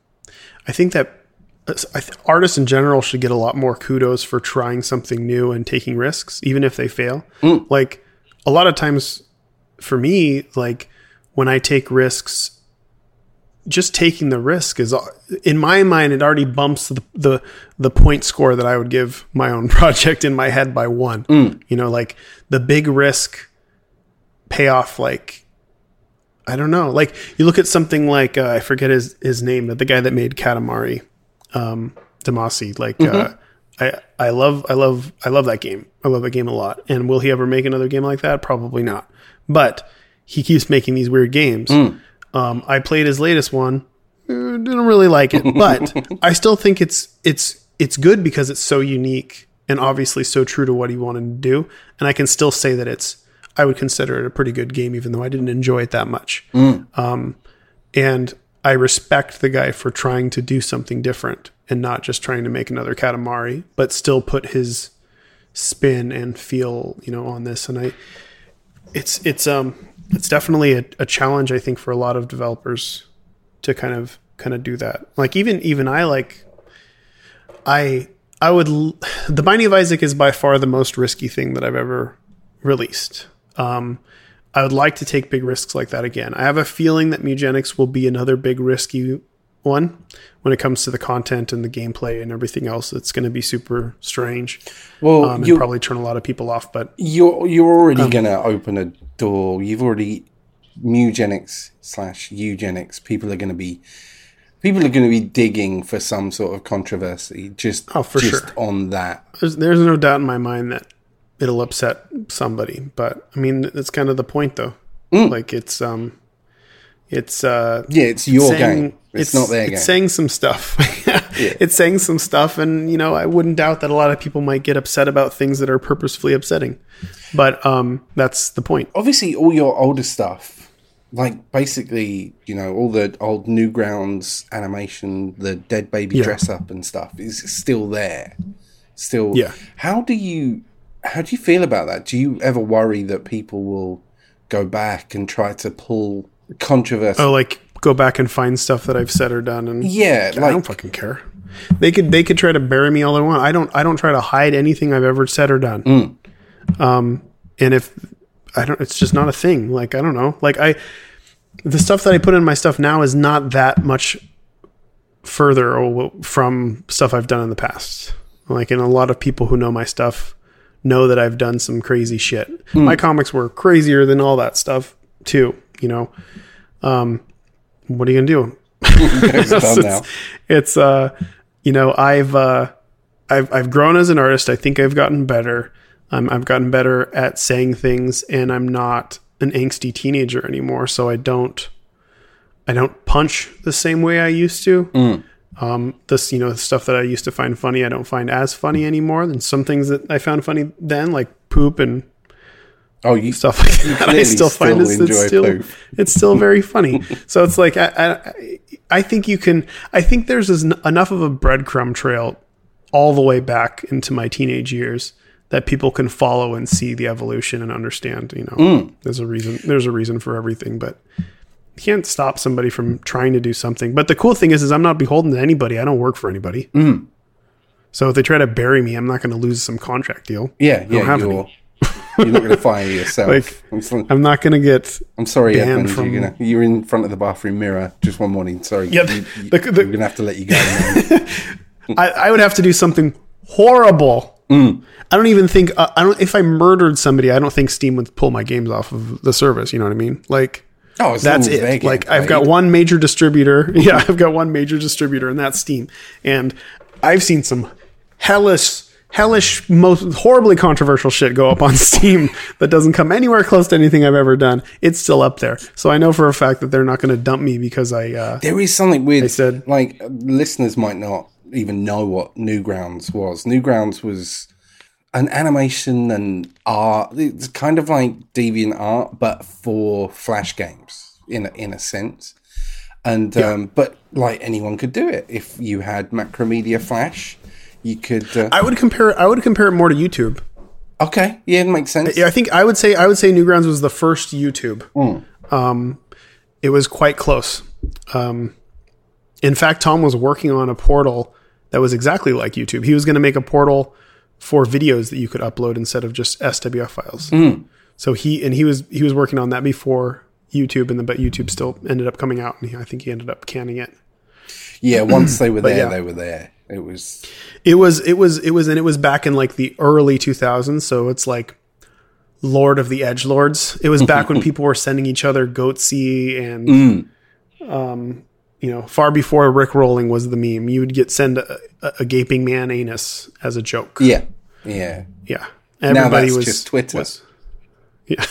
Speaker 6: artists in general should get a lot more kudos for trying something new and taking risks, even if they fail. Like a lot of times for me, like when I take risks, just taking the risk is, in my mind, it already bumps the point score that I would give my own project in my head by 1. You know, like the big risk payoff, like, I don't know. Like you look at something like, I forget his name, but the guy that made Katamari, Damacy, like, I love that game. I love that game a lot. And will he ever make another game like that? Probably not. But he keeps making these weird games. I played his latest one. Didn't really like it, but I still think it's good because it's so unique and obviously so true to what he wanted to do. And I can still say that I would consider it a pretty good game, even though I didn't enjoy it that much. And I respect the guy for trying to do something different and not just trying to make another Katamari, but still put his spin and feel, you know, on this. And it's definitely a challenge, I think, for a lot of developers to kind of do that. Like even I would, The Binding of Isaac is by far the most risky thing that I've ever released. I would like to take big risks like that again. I have a feeling that Mugenics will be another big risky one when it comes to the content and the gameplay and everything else. It's going to be super strange. Well, and probably turn a lot of people off. But
Speaker 4: you're already going to open a door. You've already Mugenics/Eugenics. People are going to be digging for some sort of controversy. Just on that.
Speaker 6: There's no doubt in my mind that it'll upset somebody, but I mean, it's kind of the point though. Like it's your
Speaker 4: game. It's not their game.
Speaker 6: It's saying some stuff. It's saying some stuff. And, you know, I wouldn't doubt that a lot of people might get upset about things that are purposefully upsetting, but, that's the point.
Speaker 4: Obviously all your older stuff, like basically, you know, all the old Newgrounds animation, the dead baby dress up and stuff is still there. Yeah. How do you feel about that? Do you ever worry that people will go back and try to pull controversy?
Speaker 6: Oh, like go back and find stuff that I've said or done, and
Speaker 4: I
Speaker 6: don't fucking care. They could try to bury me all they want. I don't try to hide anything I've ever said or done. And if I don't, it's just not a thing. Like I don't know. Like the stuff that I put in my stuff now is not that much further from stuff I've done in the past. Like, and a lot of people who know my stuff know that I've done some crazy shit. My comics were crazier than all that stuff too, you know. What are you gonna do? It's you know, I've grown as an artist. I think I've gotten better. I've gotten better at saying things, and I'm not an angsty teenager anymore. So I don't punch the same way I used to. This, you know, the stuff that I used to find funny, I don't find as funny anymore. And some things that I found funny then, like poop and stuff like that, I still find it's still very funny. So it's like, I think there's enough of a breadcrumb trail all the way back into my teenage years that people can follow and see the evolution and understand, you know, there's a reason for everything, but you can't stop somebody from trying to do something. But the cool thing is I'm not beholden to anybody. I don't work for anybody. So if they try to bury me, I'm not going to lose some contract deal.
Speaker 4: You're not going to fire yourself.
Speaker 6: Like, I'm not going to get.
Speaker 4: I'm sorry, Edmund. You're in front of the bathroom mirror just one morning. Sorry,
Speaker 6: yeah,
Speaker 4: we're going to have to let you go.
Speaker 6: I would have to do something horrible. I don't even think. If I murdered somebody, I don't think Steam would pull my games off of the service. You know what I mean? Like.
Speaker 4: Oh,
Speaker 6: that's it. Like I've got one major distributor. Yeah, I've got one major distributor, and that's Steam. And I've seen some hellish, most horribly controversial shit go up on Steam that doesn't come anywhere close to anything I've ever done. It's still up there. So I know for a fact that they're not going to dump me because
Speaker 4: there is something weird. I said, like, listeners might not even know what Newgrounds was. Newgrounds was an animation and art. It's kind of like DeviantArt, but for Flash games in a sense. And but like anyone could do it. If you had Macromedia Flash, you could.
Speaker 6: I would compare it more to YouTube.
Speaker 4: Okay, yeah, it makes sense.
Speaker 6: Yeah, I would say Newgrounds was the first YouTube. It was quite close. In fact, Tom was working on a portal that was exactly like YouTube. He was going to make a portal for videos that you could upload instead of just SWF files. So he was working on that before YouTube, but YouTube still ended up coming out, and I think he ended up canning it.
Speaker 4: Yeah, once they were there, they were there. It was back in like the early 2000s. So it's like Lord of the Edgelords. It was back when people were sending each other Goatsy and, far before Rick rolling was the meme. You would send a gaping man anus as a joke. Yeah.
Speaker 6: Everybody
Speaker 4: now that's
Speaker 6: was
Speaker 4: just Twitter.
Speaker 6: Yeah.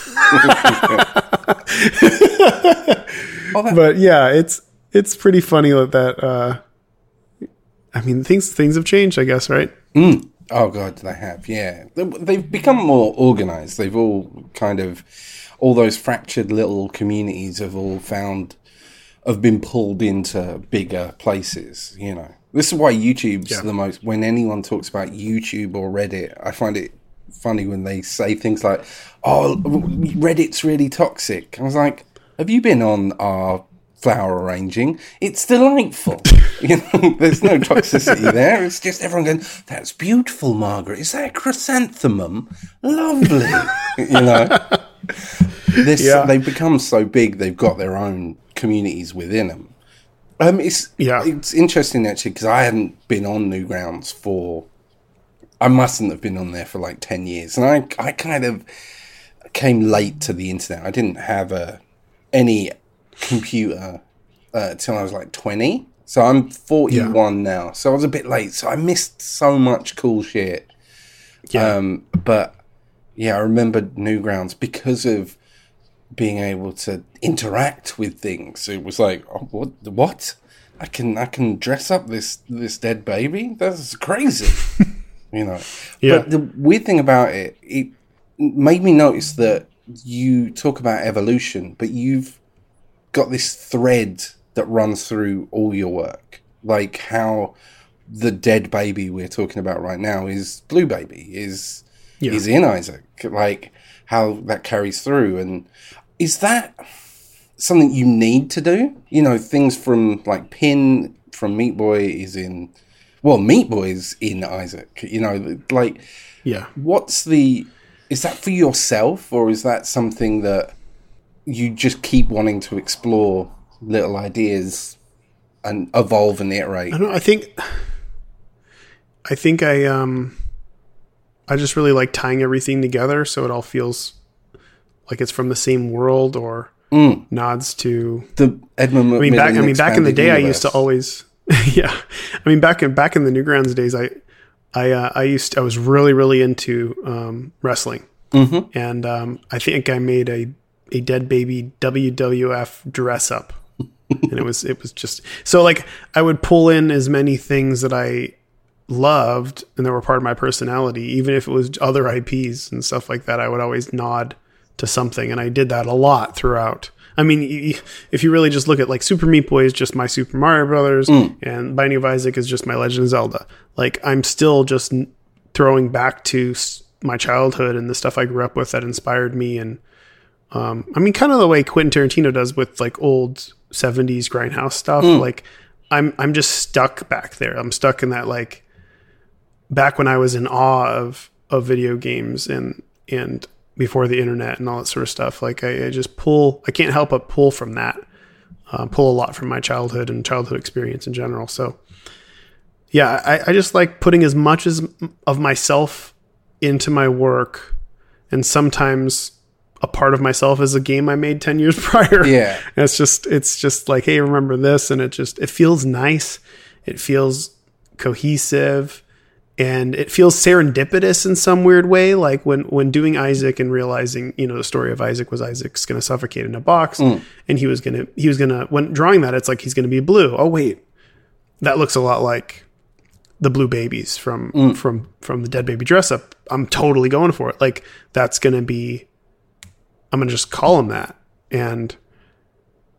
Speaker 6: But yeah, it's pretty funny that things have changed, I guess, right?
Speaker 4: Oh God, they have. Yeah, they've become more organized. They've all all those fractured little communities have been pulled into bigger places. You know, this is why YouTube's the most. When anyone talks about YouTube or Reddit, I find it funny when they say things like, "Oh, Reddit's really toxic." I was like, "Have you been on our flower arranging? It's delightful." There's no toxicity there. It's just everyone going, "That's beautiful, Margaret. Is that a chrysanthemum? Lovely." They've become so big. They've got their own communities within them. It's interesting actually, because I hadn't been on Newgrounds I mustn't have been on there for like 10 years, and I kind of came late to the internet. I didn't have any computer till I was like 20. So I'm 41 now. So I was a bit late. So I missed so much cool shit. Yeah. But yeah, I remember Newgrounds because of being able to interact with things. It was like, oh, what? I can dress up this dead baby? That's crazy. Yeah. But the weird thing about it made me notice that you talk about evolution, but you've got this thread that runs through all your work, like how the dead baby we're talking about right now is Blue Baby, is in Isaac, like how that carries through. And is that something you need to do? Things from like Pin from Meat Boy is in Isaac, is that for yourself, or is that something that you just keep wanting to explore little ideas and evolve and iterate?
Speaker 6: I don't know. I think I just really like tying everything together so it all feels like it's from the same world or nods to
Speaker 4: the Edmund McMillan.
Speaker 6: Back in the day,
Speaker 4: universe.
Speaker 6: I used to always, back in the Newgrounds days, I was really, really into wrestling. And I think I made a dead baby WWF dress up. And it was just so like I would pull in as many things that I loved and that were part of my personality, even if it was other IPs and stuff like that. I would always nod to something, and I did that a lot throughout. I mean, if you really just look at like Super Meat Boy is just my Super Mario Brothers, and Binding of Isaac is just my Legend of Zelda. Like I'm still just throwing back to my childhood and the stuff I grew up with that inspired me. And kind of the way Quentin Tarantino does with like old 70s grindhouse stuff. Like I'm just stuck back there. I'm stuck in that, like back when I was in awe of video games and before the internet and all that sort of stuff. Like I can't help but pull from that, pull a lot from my childhood and childhood experience in general. So yeah, I just like putting as much of myself into my work, and sometimes a part of myself is a game I made 10 years prior.
Speaker 4: Yeah.
Speaker 6: And it's just like, hey, remember this? And it feels nice. It feels cohesive, and it feels serendipitous in some weird way. Like when doing Isaac and realizing, the story of Isaac was Isaac's going to suffocate in a box, and he was going to, when drawing that, it's like, he's going to be blue. Oh, wait, that looks a lot like the Blue Babies from the Dead Baby dress up. I'm totally going for it. Like I'm going to just call him that. And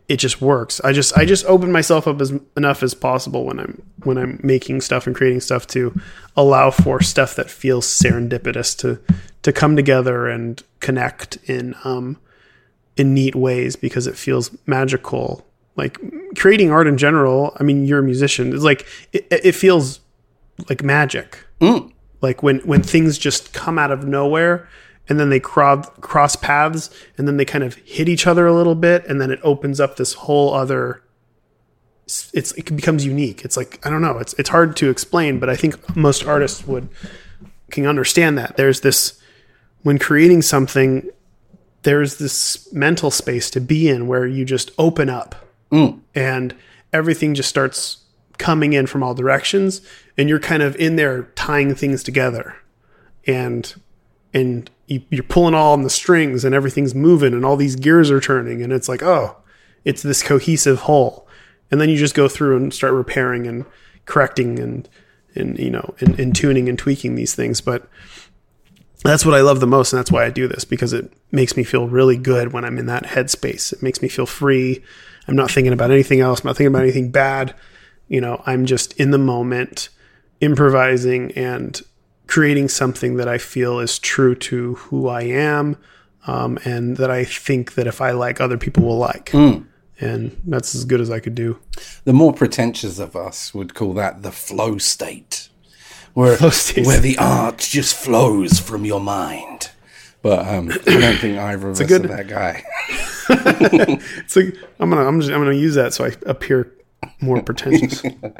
Speaker 6: it just works. I just open myself up enough as possible when I'm making stuff and creating stuff to allow for stuff that feels serendipitous to come together and connect in neat ways, because it feels magical. Like creating art in general, I mean, you're a musician. It's like it feels like magic. Like when things just come out of nowhere, and then they cross paths, and then they kind of hit each other a little bit, and then it opens up this whole other. It becomes unique. It's like, I don't know. It's hard to explain, but I think most artists can understand that. There's this, when creating something, there's this mental space to be in where you just open up, and everything just starts coming in from all directions, and you're kind of in there tying things together, and you're pulling all on the strings, and everything's moving, and all these gears are turning, and it's like, oh, it's this cohesive whole. And then you just go through and start repairing and correcting and tuning and tweaking these things. But that's what I love the most, and that's why I do this, because it makes me feel really good when I'm in that headspace. It makes me feel free. I'm not thinking about anything else. I'm not thinking about anything bad. I'm just in the moment, improvising and creating something that I feel is true to who I am, and that I think that if I like, other people will like. And that's as good as I could do.
Speaker 4: The more pretentious of us would call that the flow state, where the art just flows from your mind. But I don't think either of us are that guy.
Speaker 6: It's like I'm gonna use that so I appear more pretentious.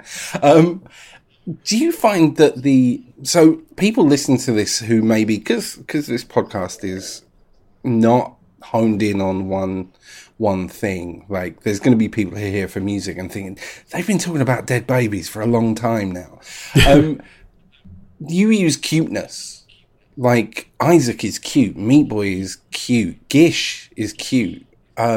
Speaker 4: Do you find that so people listen to this who maybe, because this podcast is not honed in on one thing, like there's going to be people who are here for music and thinking they've been talking about dead babies for a long time now. You use cuteness, like Isaac is cute, Meat Boy is cute, Gish is cute,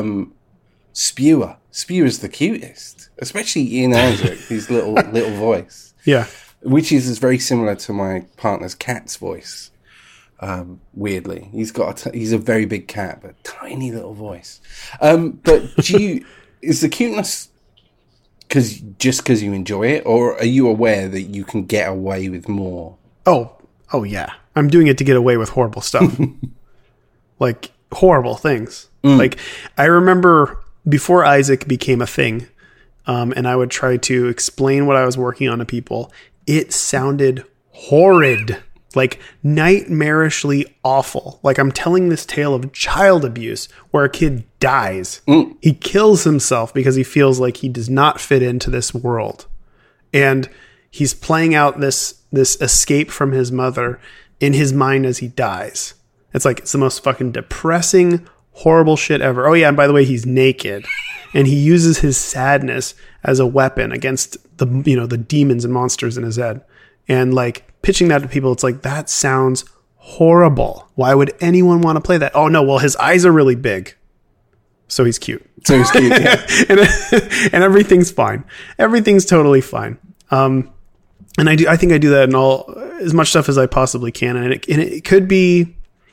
Speaker 4: Spewer's the cutest, especially in Isaac, his little voice.
Speaker 6: Yeah.
Speaker 4: Which is very similar to my partner's cat's voice. Weirdly, he's a very big cat, but tiny little voice. But is the cuteness because you enjoy it, or are you aware that you can get away with more?
Speaker 6: Oh yeah. I'm doing it to get away with horrible stuff. Like horrible things. Like I remember before Isaac became a thing, and I would try to explain what I was working on to people, it sounded horrid, like nightmarishly awful. Like I'm telling this tale of child abuse where a kid dies. He kills himself because he feels like he does not fit into this world. And he's playing out this escape from his mother in his mind as he dies. It's the most fucking depressing, horrible shit ever. Oh yeah, and by the way, he's naked. And he uses his sadness as a weapon against the demons and monsters in his head. And like pitching that to people, it's like, that sounds horrible. Why would anyone want to play that? Oh no, well, his eyes are really big, so he's cute. Yeah. and everything's fine. Everything's totally fine. And I think I do that in as much stuff as I possibly can. And it could be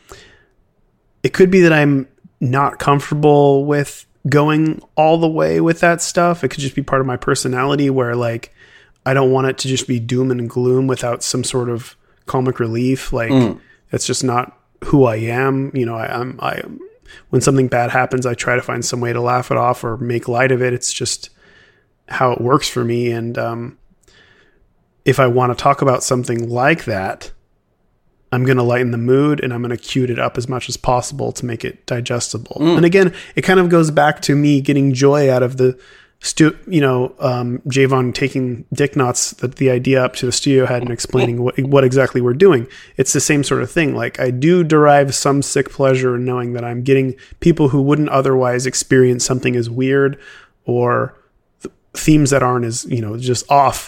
Speaker 6: that I'm not comfortable with going all the way with that stuff. It could just be part of my personality where like I don't want it to just be doom and gloom without some sort of comic relief. Like that's just not who I am. I when something bad happens, I try to find some way to laugh it off or make light of it. It's just how it works for me. And if I want to talk about something like that, I'm going to lighten the mood and I'm going to cute it up as much as possible to make it digestible. And again, it kind of goes back to me getting joy out of the Javon taking Dick Knots, the idea up to the studio head and explaining what exactly we're doing. It's the same sort of thing. Like I do derive some sick pleasure in knowing that I'm getting people who wouldn't otherwise experience something as weird or themes that aren't as, just off,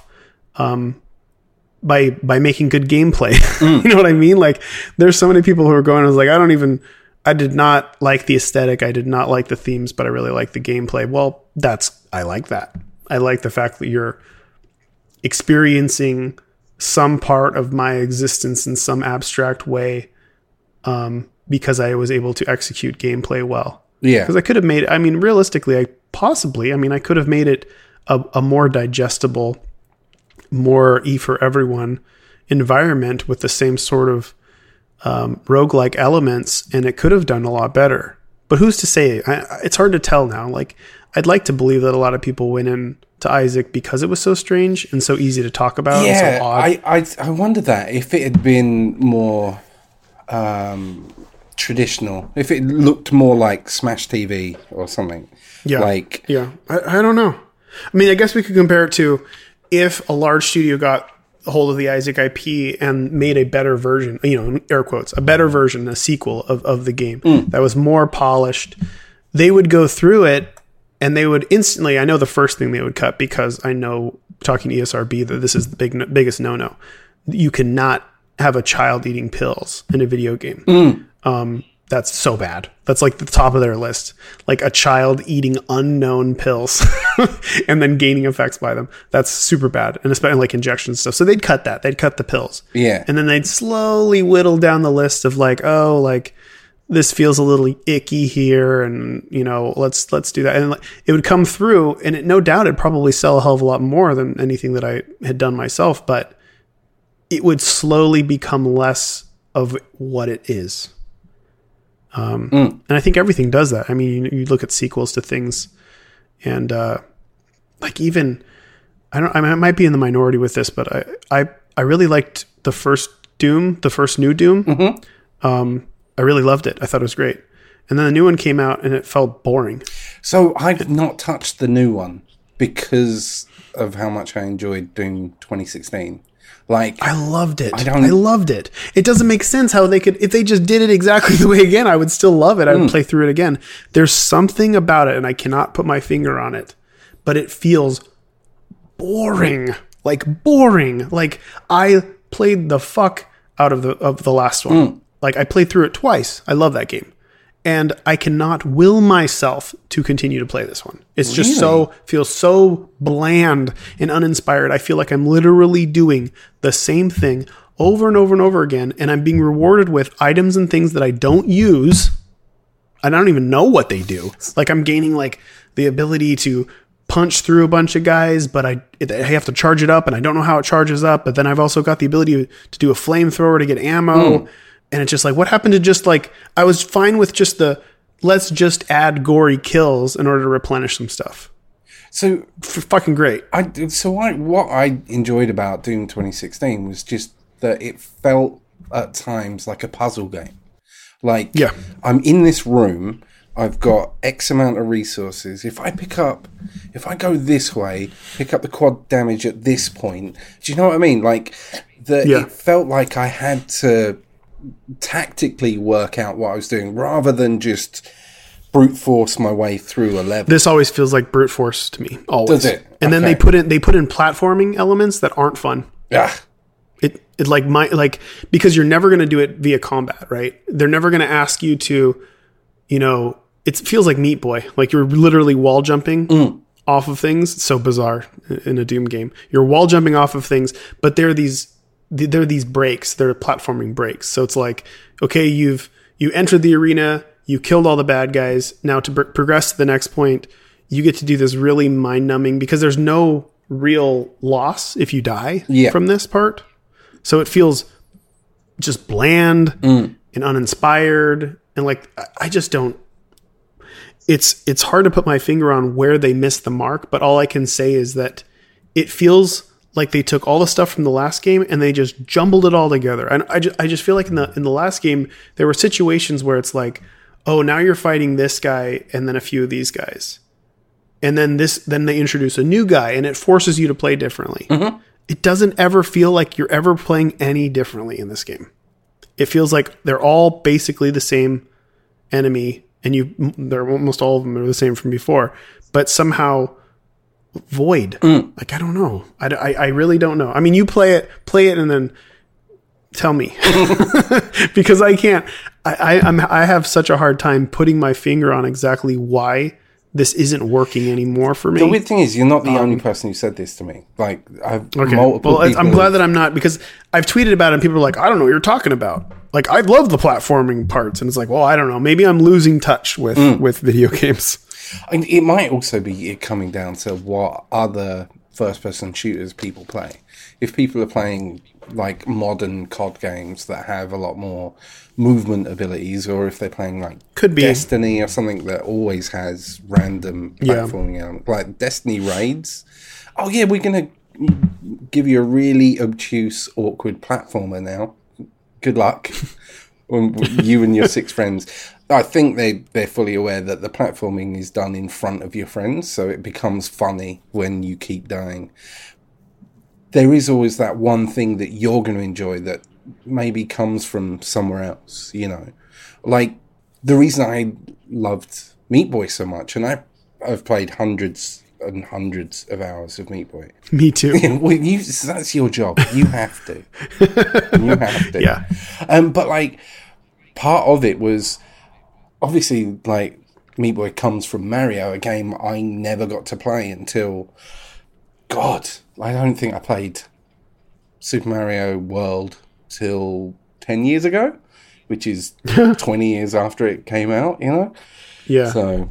Speaker 6: by making good gameplay. You know what I mean? Like there's so many people who are going, I was like, I did not like the aesthetic. I did not like the themes, but I really like the gameplay. Well, I like that. I like the fact that you're experiencing some part of my existence in some abstract way, because I was able to execute gameplay well.
Speaker 4: Yeah.
Speaker 6: Because I could have realistically, I possibly. I mean, I could have made it a more digestible, more E for everyone environment with the same sort of roguelike elements, and it could have done a lot better. But who's to say? It's hard to tell now. Like, I'd like to believe that a lot of people went in to Isaac because it was so strange and so easy to talk about.
Speaker 4: Yeah,
Speaker 6: and so odd.
Speaker 4: I wonder that if it had been more traditional, if it looked more like Smash TV or something.
Speaker 6: Yeah,
Speaker 4: like
Speaker 6: I don't know. I mean, I guess we could compare it to if a large studio got a hold of the Isaac IP and made a better version, in air quotes, a better version, a sequel of the game that was more polished. They would go through it and they would instantly, I know the first thing they would cut, because I know, talking to ESRB, that this is the biggest no-no. You cannot have a child eating pills in a video game. That's so bad. That's like the top of their list. Like a child eating unknown pills and then gaining effects by them. That's super bad. And especially like injection stuff. So they'd cut that. They'd cut the pills.
Speaker 4: Yeah.
Speaker 6: And then they'd slowly whittle down the list of like, oh, like this feels a little icky here. And, let's do that. And it would come through, and no doubt it'd probably sell a hell of a lot more than anything that I had done myself. But it would slowly become less of what it is. And I think everything does that. I mean, you look at sequels to things, and like even I might be in the minority with this, but I really liked the first Doom, the first new Doom. Mm-hmm. I really loved it. I thought it was great. And then the new one came out, and it felt boring. So
Speaker 4: I've not touched the new one because of how much I enjoyed Doom 2016. Like,
Speaker 6: I loved it. I loved it. It doesn't make sense how they could, if they just did it exactly the way again, I would still love it. I would play through it again. There's something about it, and I cannot put my finger on it, but it feels boring. Like boring. Like I played the fuck out of the last one. Like I played through it twice. I love that game. And I cannot will myself to continue to play this one. It's just feels so bland and uninspired. I feel like I'm literally doing the same thing over and over and over again. And I'm being rewarded with items and things that I don't use. I don't even know what they do. Like I'm gaining like the ability to punch through a bunch of guys, but I have to charge it up, and I don't know how it charges up. But then I've also got the ability to do a flamethrower to get ammo. And it's just like, what happened to just like, I was fine with just let's just add gory kills in order to replenish some stuff. So fucking great.
Speaker 4: What I enjoyed about Doom 2016 was just that it felt at times like a puzzle game. Like, I'm in this room, I've got X amount of resources. If I go this way, pick up the quad damage at this point. Do you know what I mean? Like, it felt like I had to tactically work out what I was doing rather than just brute force my way through a level.
Speaker 6: This always feels like brute force to me. Always.
Speaker 4: Does it?
Speaker 6: And then they put in platforming elements that aren't fun.
Speaker 4: Yeah.
Speaker 6: It because you're never going to do it via combat, right? They're never going to ask you to, it feels like Meat Boy. Like you're literally wall jumping off of things. It's so bizarre in a Doom game. You're wall jumping off of things, but there are these breaks. They're platforming breaks. So it's like, okay, you entered the arena, you killed all the bad guys. Now to progress to the next point, you get to do this really mind-numbing, because there's no real loss if you die from this part. So it feels just bland and uninspired. And like, I just don't, it's hard to put my finger on where they missed the mark, but all I can say is that it feels like they took all the stuff from the last game and they just jumbled it all together. And I just feel like in the last game, there were situations where it's like, oh, now you're fighting this guy and then a few of these guys. And then they introduce a new guy, and it forces you to play differently. Mm-hmm. It doesn't ever feel like you're ever playing any differently in this game. It feels like they're all basically the same enemy, and almost all of them are the same from before, but somehow void. Like, I don't know. I really don't know. I mean, you play it and then tell me, because I can't. I have such a hard time putting my finger on exactly why this isn't working anymore for me.
Speaker 4: The weird thing is, you're not the only person who said this to me. Like, I've multiple people.
Speaker 6: I'm glad that I'm not, because I've tweeted about it and people are like, I don't know what you're talking about. Like, I love the platforming parts. And it's like, well, I don't know. Maybe I'm losing touch with video games.
Speaker 4: And it might also be it coming down to what other first-person shooters people play. If people are playing like modern COD games that have a lot more movement abilities, or if they're playing like Destiny or something that always has random platforming elements, like Destiny raids. Oh yeah, we're gonna give you a really obtuse, awkward platformer now. Good luck, you and your 6 friends. I think they're fully aware that the platforming is done in front of your friends, so it becomes funny when you keep dying. There is always that one thing that you're going to enjoy that maybe comes from somewhere else, you know. Like, the reason I loved Meat Boy so much, and I've played hundreds and hundreds of hours of Meat Boy.
Speaker 6: Me too.
Speaker 4: Well, that's your job. You have to. You have to.
Speaker 6: Yeah.
Speaker 4: But, like, part of it was... Obviously, like, Meat Boy comes from Mario, a game I never got to play until... God, I don't think I played Super Mario World till 10 years ago, which is 20 years after it came out, you know?
Speaker 6: Yeah.
Speaker 4: So,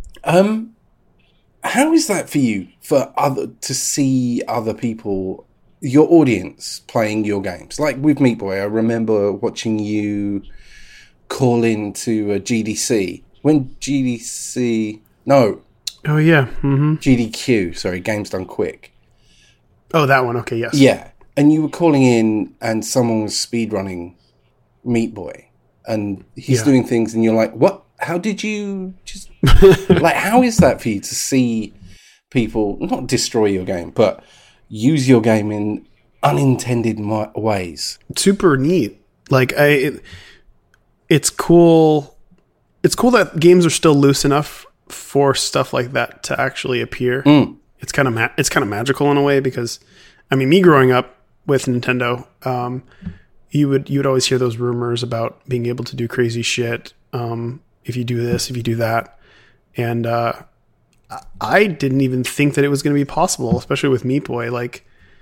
Speaker 4: how is that for you, to see other people, your audience, playing your games? Like, with Meat Boy, I remember watching you... call into a GDC. When GDC... No.
Speaker 6: Oh, yeah. Mm-hmm.
Speaker 4: GDQ, sorry, Games Done Quick.
Speaker 6: Oh, that one. Okay, yes.
Speaker 4: Yeah. And you were calling in and someone was speedrunning Meat Boy. And he's doing things and you're like, what? How did you just... like, how is that for you to see people not destroy your game, but use your game in unintended ways?
Speaker 6: Super neat. Like, it's cool. It's cool that games are still loose enough for stuff like that to actually appear. It's kind of magical in a way because, I mean, me growing up with Nintendo, you would always hear those rumors about being able to do crazy shit. If you do this, if you do that, and I didn't even think that it was going to be possible, especially with Meat Boy. Like,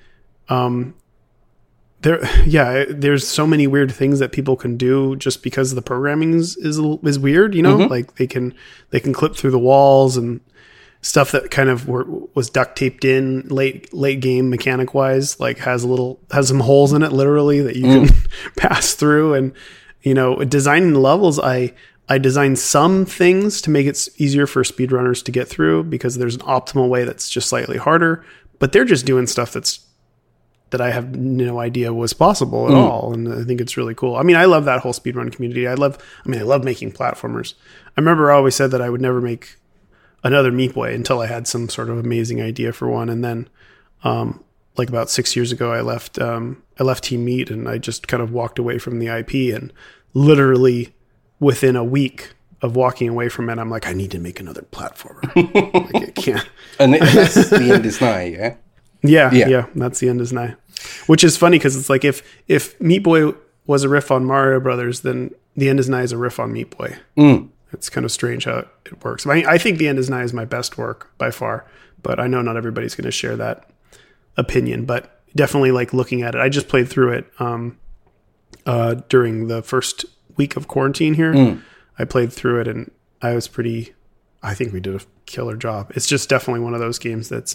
Speaker 6: there's so many weird things that people can do just because the programming is weird, you know. Like they can clip through the walls and stuff that kind of was duct taped in late game mechanic wise, like has some holes in it literally that you can pass through. And you know, designing the levels, I designed some things to make it easier for speedrunners to get through because there's an optimal way that's just slightly harder, but they're just doing stuff that I have no idea was possible at all. And I think it's really cool. I mean, I love that whole speedrun community. I love making platformers. I remember I always said that I would never make another Meat Boy until I had some sort of amazing idea for one. And then, like about 6 years ago, I left Team Meat and I just kind of walked away from the IP, and literally within a week of walking away from it, I'm like, I need to make another platformer. Like, I can't.
Speaker 4: And that's the end is nigh, yeah?
Speaker 6: Yeah, that's the end is nigh. Which is funny because it's like if Meat Boy was a riff on Mario Brothers, then the end is nigh is a riff on Meat Boy. It's kind of strange how it works. I think the end is nigh is my best work by far, but I know not everybody's going to share that opinion. But definitely, like, looking at it, I just played through it during the first week of quarantine here. I played through it and I think we did a killer job. It's just definitely one of those games that's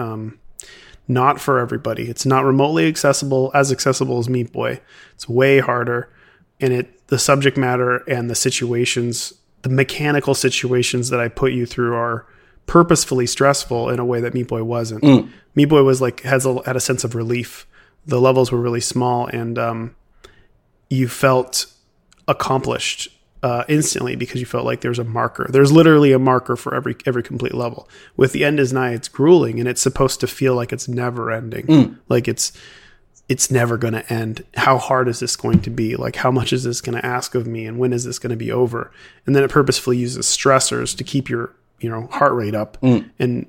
Speaker 6: not for everybody. It's not remotely accessible as Meat Boy. It's way harder, and the subject matter and the situations, the mechanical situations that I put you through are purposefully stressful in a way that Meat Boy wasn't. Meat Boy was like had a sense of relief. The levels were really small, and you felt accomplished instantly because you felt like there's a marker. There's literally a marker for every complete level. With the end is nigh, it's grueling, and it's supposed to feel like it's never ending. Like it's never going to end. How hard is this going to be? Like, how much is this going to ask of me? And when is this going to be over? And then it purposefully uses stressors to keep your, heart rate up. And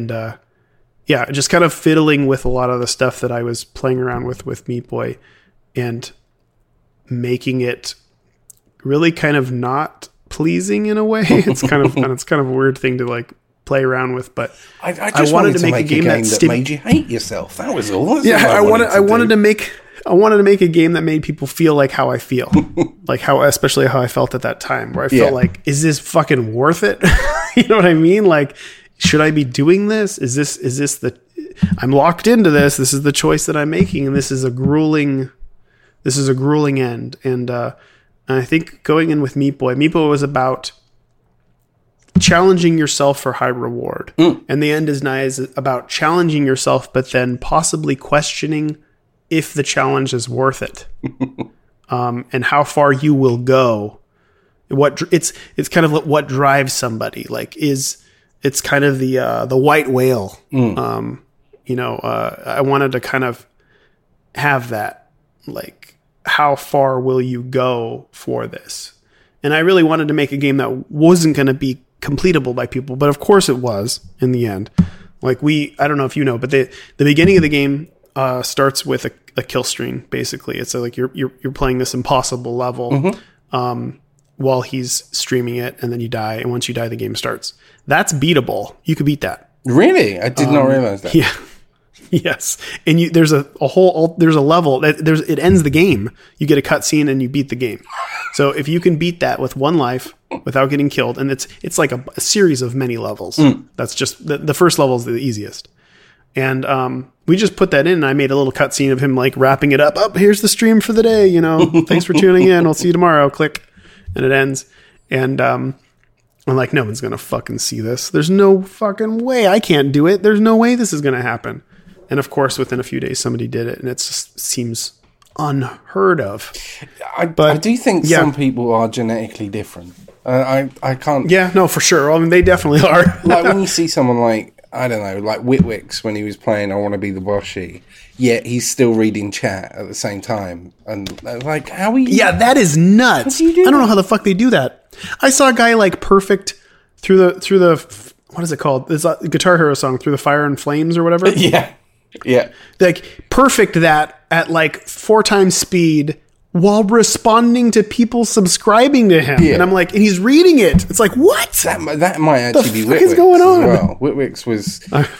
Speaker 6: just kind of fiddling with a lot of the stuff that I was playing around with Meat Boy and making it really kind of not pleasing in a way. It's kind of a weird thing to like play around with, but
Speaker 4: I just wanted to make a game that made you hate yourself. That was all.
Speaker 6: I wanted to make a game that made people feel like how I feel, especially how I felt at that time, where I felt like, is this fucking worth it? You know what I mean? Like, should I be doing this? Is this I'm locked into this. This is the choice that I'm making. And this is a grueling end. And I think going in with Meat Boy was about challenging yourself for high reward. And the end is about challenging yourself, but then possibly questioning if the challenge is worth it. And how far you will go. It's kind of what drives somebody. Like, it's kind of the white whale. I wanted to kind of have that, like, how far will you go for this? And I really wanted to make a game that wasn't going to be completable by people, but of course it was in the end. Like, I don't know if you know, but the beginning of the game starts with a kill stream. Basically, it's like you're playing this impossible level while he's streaming it, and then you die. And once you die, the game starts. That's beatable. You could beat that.
Speaker 4: Really? I did not realize that.
Speaker 6: Yeah. Yes. And there's a level that it ends the game. You get a cutscene and you beat the game. So if you can beat that with one life without getting killed, and it's like a series of many levels. That's just the first level is the easiest. And we just put that in, and I made a little cutscene of him like wrapping it up. Oh, here's the stream for the day. Thanks for tuning in. I'll see you tomorrow. Click, and it ends. And I'm like, no one's gonna fucking see this. There's no fucking way. I can't do it. There's no way this is gonna happen. And of course, within a few days, somebody did it, and it just seems unheard of.
Speaker 4: I do think some people are genetically different. I can't.
Speaker 6: Yeah, no, for sure. I mean, they definitely are.
Speaker 4: Like when you see someone like, I don't know, like Witwix when he was playing I Want to Be the Boshi, yet he's still reading chat at the same time. And like, how are you?
Speaker 6: Yeah, that is nuts. I don't know how the fuck they do that. I saw a guy like perfect through the what is it called? It's a Guitar Hero song, Through the Fire and Flames or whatever.
Speaker 4: Yeah.
Speaker 6: Like perfect that at like 4 times speed while responding to people subscribing to him. Yeah. And I'm like, and he's reading it. It's like, what?
Speaker 4: That might actually be Witwix.
Speaker 6: What is going on?
Speaker 4: Well. Witwix was,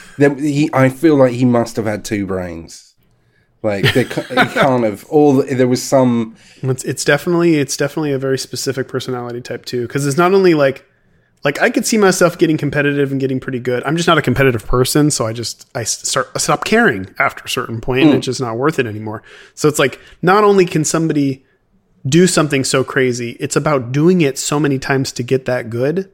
Speaker 4: I feel like he must have had 2 brains. Like he can't have there was some.
Speaker 6: It's definitely a very specific personality type too. Cause it's not only like I could see myself getting competitive and getting pretty good. I'm just not a competitive person. So I stop caring after a certain point, and it's just not worth it anymore. So it's like, not only can somebody do something so crazy, it's about doing it so many times to get that good.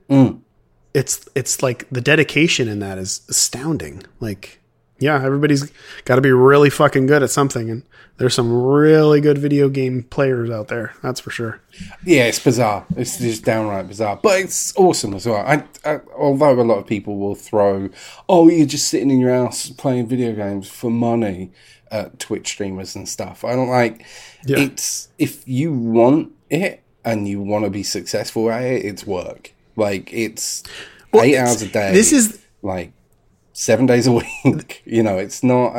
Speaker 6: It's like the dedication in that is astounding. Like, yeah, everybody's got to be really fucking good at something. And there's some really good video game players out there. That's for sure.
Speaker 4: Yeah, it's bizarre. It's just downright bizarre. But it's awesome as well. Although a lot of people will throw, you're just sitting in your house playing video games for money at Twitch streamers and stuff. I don't like... Yeah. It's... If you want it and you want to be successful at it, it's work. Like, it's 8 hours a day.
Speaker 6: This is...
Speaker 4: Like, 7 days a week. It's not...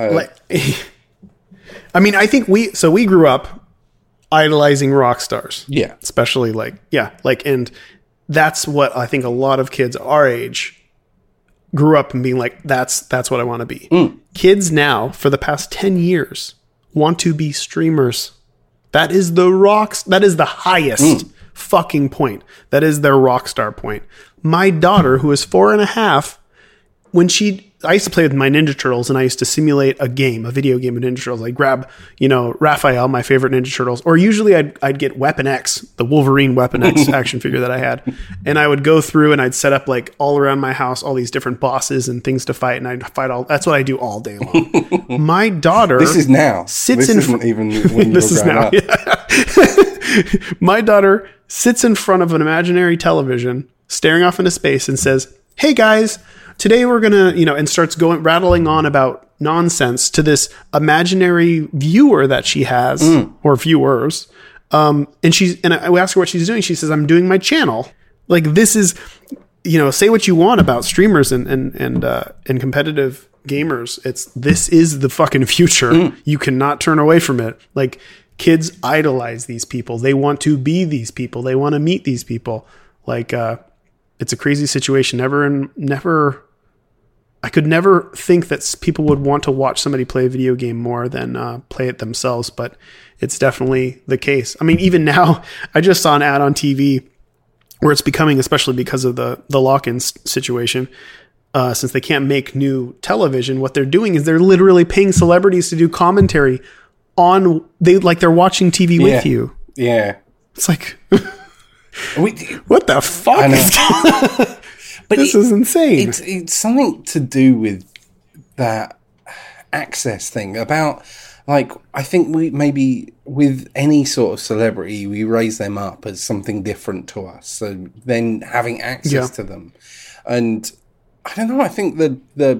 Speaker 4: I
Speaker 6: mean, I think we grew up idolizing rock stars.
Speaker 4: Yeah.
Speaker 6: Especially and that's what I think a lot of kids our age grew up and being like, that's what I want to be. Kids now, for the past 10 years, want to be streamers. That is the highest fucking point. That is their rock star point. My daughter, who is 4.5, I used to play with my Ninja Turtles, and I used to simulate a video game of Ninja Turtles. I'd grab, Raphael, my favorite Ninja Turtles, or usually I'd get Weapon X, the Wolverine Weapon X action figure that I had. And I would go through and I'd set up like all around my house, all these different bosses and things to fight. And I'd fight that's what I do all day long. My daughter.
Speaker 4: This is now. Isn't even when
Speaker 6: this is now. Yeah. My daughter sits in front of an imaginary television, staring off into space, and says, "Hey guys, today we're going to, and starts rattling on about nonsense to this imaginary viewer that she has, or viewers. And I ask her what she's doing. She says, "I'm doing my channel." Like, this is, say what you want about streamers and competitive gamers. This is the fucking future. You cannot turn away from it. Like, kids idolize these people. They want to be these people. They want to meet these people. Like, it's a crazy situation. I could never think that people would want to watch somebody play a video game more than play it themselves, but it's definitely the case. I mean, even now, I just saw an ad on TV where it's becoming, especially because of the lock-in situation, since they can't make new television, what they're doing is they're literally paying celebrities to do commentary on they're watching TV with you.
Speaker 4: Yeah.
Speaker 6: It's like, what the fuck?
Speaker 4: I know. But
Speaker 6: this is insane.
Speaker 4: It's something to do with that access thing about, like, I think we maybe with any sort of celebrity, we raise them up as something different to us. So then having access to them. And I don't know, I think the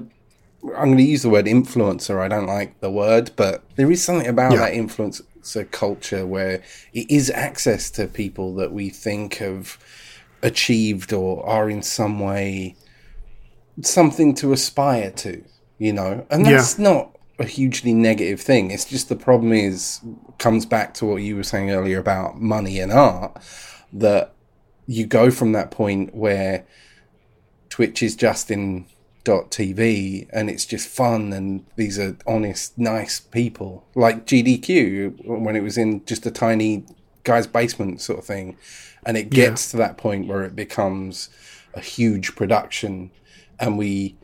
Speaker 4: I'm going to use the word influencer. I don't like the word, but there is something about that influencer culture where it is access to people that we think have achieved or are in some way something to aspire to, you know? And that's not a hugely negative thing. It's just the problem comes back to what you were saying earlier about money and art, that you go from that point where Twitch is Justin.tv and it's just fun and these are honest, nice people, like GDQ when it was in just a tiny guy's basement sort of thing, and it gets to that point where it becomes a huge production, and we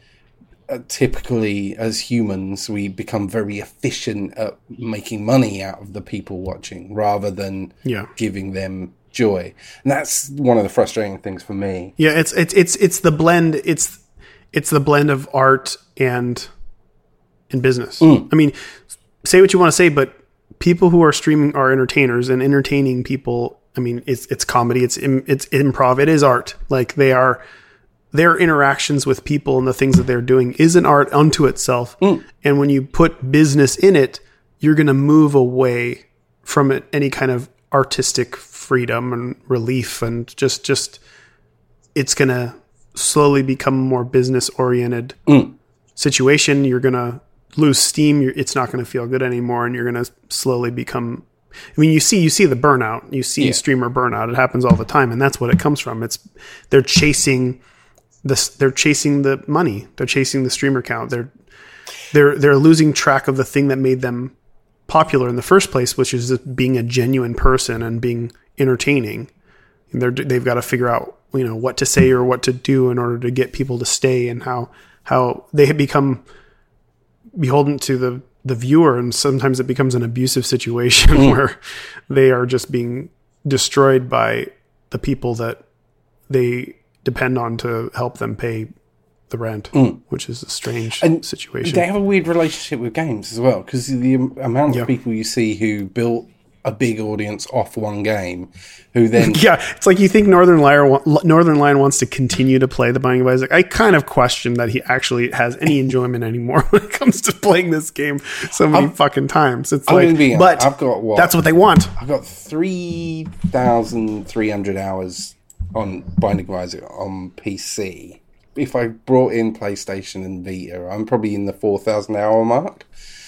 Speaker 4: typically as humans we become very efficient at making money out of the people watching rather than giving them joy. And that's one of the frustrating things for me.
Speaker 6: It's the blend. It's the blend of art and business. I mean, say what you want to say, but people who are streaming are entertainers, and entertaining people, I mean, it's comedy, it's improv, it is art. Like their interactions with people and the things that they're doing is an art unto itself. And when you put business in it, you're going to move away from it, any kind of artistic freedom and relief, and just it's going to slowly become a more business oriented situation. You're going to lose steam. It's not going to feel good anymore. And you're going to slowly become, I mean, you see the burnout, you see streamer burnout. It happens all the time. And that's what it comes from. They're chasing the money. They're chasing the streamer count. They're losing track of the thing that made them popular in the first place, which is being a genuine person and being entertaining. And they've got to figure out, you know, what to say or what to do in order to get people to stay, and how they have become beholden to the viewer, and sometimes it becomes an abusive situation where they are just being destroyed by the people that they depend on to help them pay the rent, which is a strange situation.
Speaker 4: They have a weird relationship with games as well, because the amount of people you see who built a big audience off one game, who then
Speaker 6: it's like you think Northern Lion wants to continue to play The Binding of Isaac. I kind of question that he actually has any enjoyment anymore when it comes to playing this game so many fucking times. It's but
Speaker 4: I've got
Speaker 6: that's what they want.
Speaker 4: I've got 3,300 hours on Binding of Isaac on PC. If I brought in PlayStation and Vita, I'm probably in the 4,000 hour mark.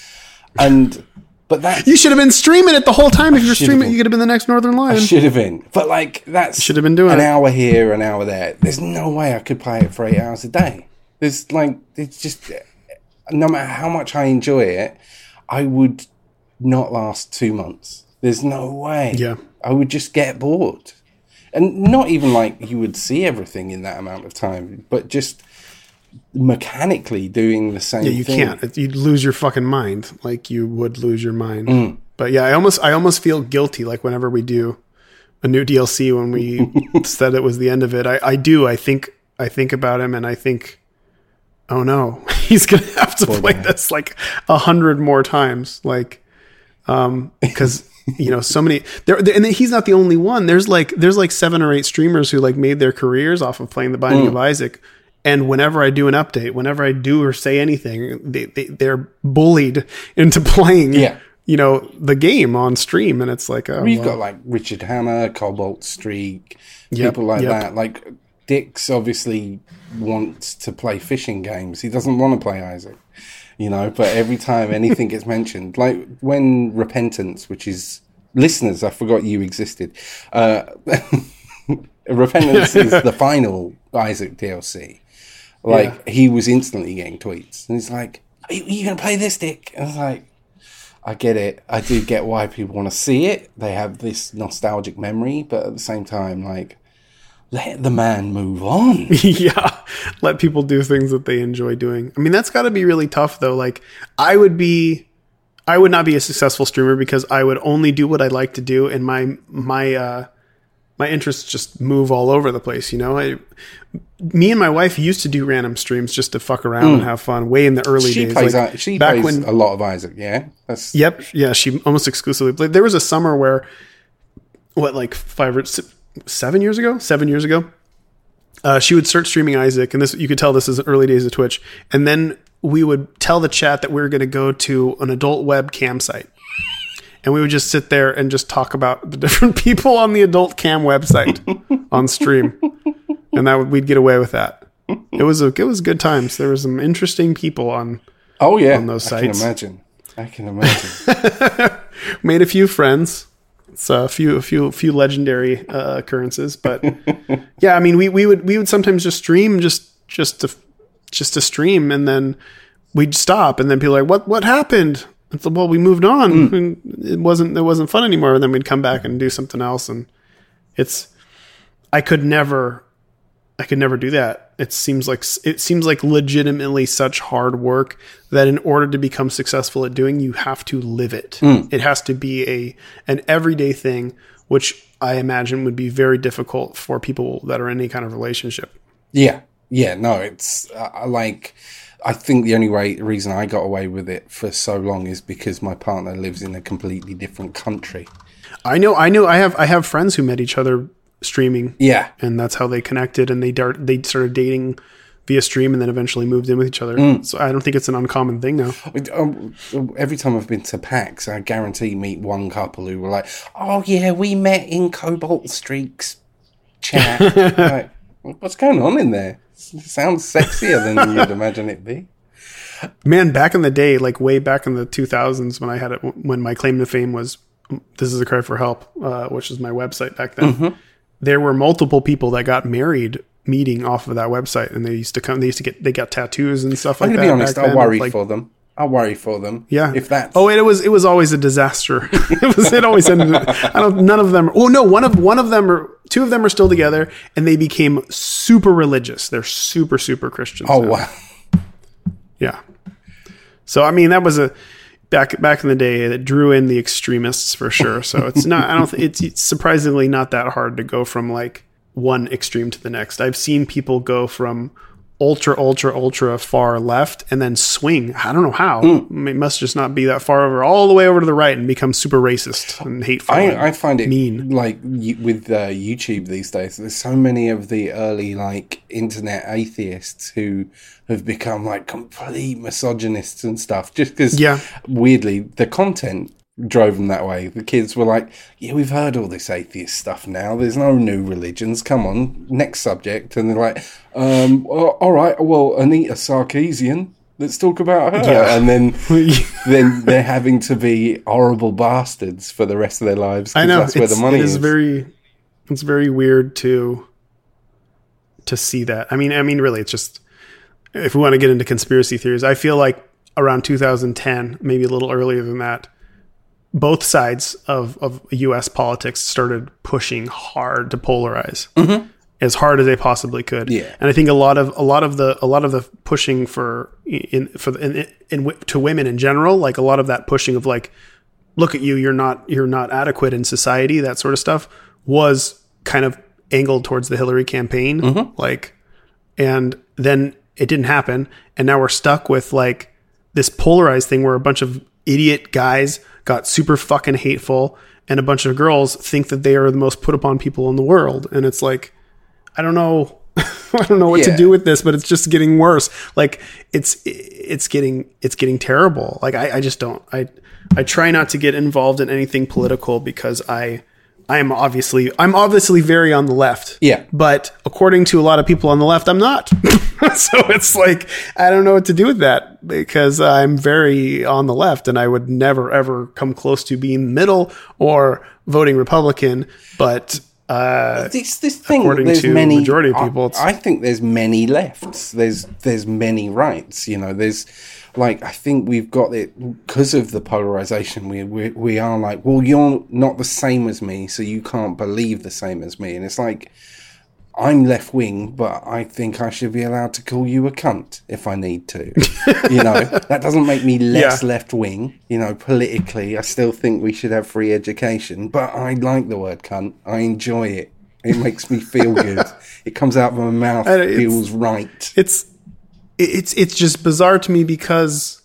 Speaker 4: But that,
Speaker 6: you should have been streaming it the whole time. If you're streaming, you could have been the next Northern Lion.
Speaker 4: I should have been. But like, that's
Speaker 6: should have been doing
Speaker 4: an hour here, an hour there. There's no way I could play it for 8 hours a day. There's like, it's just, no matter how much I enjoy it, I would not last 2 months. There's no way.
Speaker 6: Yeah.
Speaker 4: I would just get bored. And not even like you would see everything in that amount of time, but just mechanically doing the same thing.
Speaker 6: You can't. You'd lose your fucking mind. Like you would lose your mind. But yeah, I almost feel guilty. Like whenever we do a new DLC, when we said it was the end of it, I think about him and I think, oh no, he's going to have to play this like 100 more times. Like, because you know, so many there, and he's not the only one. There's like 7 or 8 streamers who like made their careers off of playing The Binding of Isaac. And whenever I do an update, whenever I do or say anything, they're bullied into playing, you know, the game on stream. And it's like,
Speaker 4: we've got like Richard Hammer, Cobalt Streak, people like that. Like Dix obviously wants to play fishing games. He doesn't want to play Isaac, you know, but every time anything gets mentioned, like when Repentance, which is, listeners, I forgot you existed. Repentance is the final Isaac DLC. Like, he was instantly getting tweets. And he's like, are you going to play this, Dick? And I was like, I get it. I do get why people want to see it. They have this nostalgic memory. But at the same time, like, let the man move on.
Speaker 6: Yeah, let people do things that they enjoy doing. I mean, that's got to be really tough, though. Like, I would not be a successful streamer because I would only do what I like to do, and my interests just move all over the place. You know, me and my wife used to do random streams just to fuck around and have fun. Way in the early days,
Speaker 4: she plays a lot of Isaac. Yeah,
Speaker 6: yep, yeah. She almost exclusively played. There was a summer where, like 7 years ago, she would start streaming Isaac, and this, you could tell this is early days of Twitch. And then we would tell the chat that we were going to go to an adult web campsite, and we would just sit there and just talk about the different people on the adult cam website on stream, and we'd get away with that. It was good times. There were some interesting people on.
Speaker 4: Oh yeah,
Speaker 6: on those sites.
Speaker 4: I can imagine.
Speaker 6: Made a few friends. It's a few legendary occurrences, but yeah, I mean, we would sometimes just stream just to stream, and then we'd stop, and then people are like, what happened? It's like, well, we moved on, and it wasn't fun anymore. And then we'd come back and do something else, and I could never do that. It seems like legitimately such hard work that in order to become successful at doing, you have to live it. It has to be an everyday thing, which I imagine would be very difficult for people that are in any kind of relationship.
Speaker 4: Yeah. No, it's I think the only reason I got away with it for so long is because my partner lives in a completely different country.
Speaker 6: I know. I have friends who met each other streaming, and that's how they connected, and they started dating via stream, and then eventually moved in with each other. So I don't think it's an uncommon thing now.
Speaker 4: Every time I've been to PAX, I guarantee meet one couple who were like, "Oh yeah, we met in Cobalt Streaks chat." Like, what's going on in there? It sounds sexier than you'd imagine it be.
Speaker 6: Man, back in the day, like way back in the 2000s, when my claim to fame was "This is a Cry for Help," which is my website back then. There were multiple people that got married meeting off of that website, and they got tattoos and stuff like that.
Speaker 4: I'm going to be honest, I worry for them.
Speaker 6: Yeah.
Speaker 4: If that's...
Speaker 6: Oh, it was always a disaster. It always ended. None of them. Oh no, two of them are still together, and they became super religious. They're super, super Christians.
Speaker 4: Oh,
Speaker 6: now.
Speaker 4: wow.
Speaker 6: Yeah. So, I mean, that was back in the day, that drew in the extremists for sure. So it's not, it's surprisingly not that hard to go from like one extreme to the next. I've seen people go from ultra far left and then swing. I don't know how. It must just not be that far over, all the way over to the right, and become super racist and hateful.
Speaker 4: I find it
Speaker 6: mean.
Speaker 4: Like with YouTube these days, there's so many of the early like internet atheists who have become like complete misogynists and stuff, just because weirdly the content drove them that way. The kids were like, yeah, we've heard all this atheist stuff now, there's no new religions, come on, next subject. And they're like, all right, well, Anita Sarkeesian, let's talk about her. And then they're having to be horrible bastards for the rest of their lives.
Speaker 6: I know,
Speaker 4: that's where the money is.
Speaker 6: It's very weird to see that. I mean really, it's just, if we want to get into conspiracy theories, I feel like around 2010, maybe a little earlier than that, both sides of U.S. politics started pushing hard to polarize as hard as they possibly could.
Speaker 4: Yeah. And
Speaker 6: I think a lot of the pushing to women in general, like a lot of that pushing of like, look at you, you're not adequate in society, that sort of stuff, was kind of angled towards the Hillary campaign. Like, and then it didn't happen, and now we're stuck with like this polarized thing where a bunch of idiot guys got super fucking hateful, and a bunch of girls think that they are the most put upon people in the world. And it's like, I don't know what to do with this, but it's just getting worse. Like it's getting terrible. Like I just don't, I try not to get involved in anything political because I'm obviously very on the left. Yeah. But according to a lot of people on the left, I'm not. So it's like, I don't know what to do with that, because I'm very on the left, and I would never, ever come close to being middle or voting Republican. But
Speaker 4: this thing,
Speaker 6: according
Speaker 4: there's
Speaker 6: to
Speaker 4: many,
Speaker 6: the majority of people,
Speaker 4: I think there's many lefts. There's many rights. You know, there's like, I think we've got it because of the polarization. We are like, well, you're not the same as me, so you can't believe the same as me. And it's like, I'm left wing, but I think I should be allowed to call you a cunt if I need to. That doesn't make me less left wing. Politically, I still think we should have free education, but I like the word cunt. I enjoy it. It makes me feel good. It comes out of my mouth. It feels right.
Speaker 6: It's just bizarre to me because,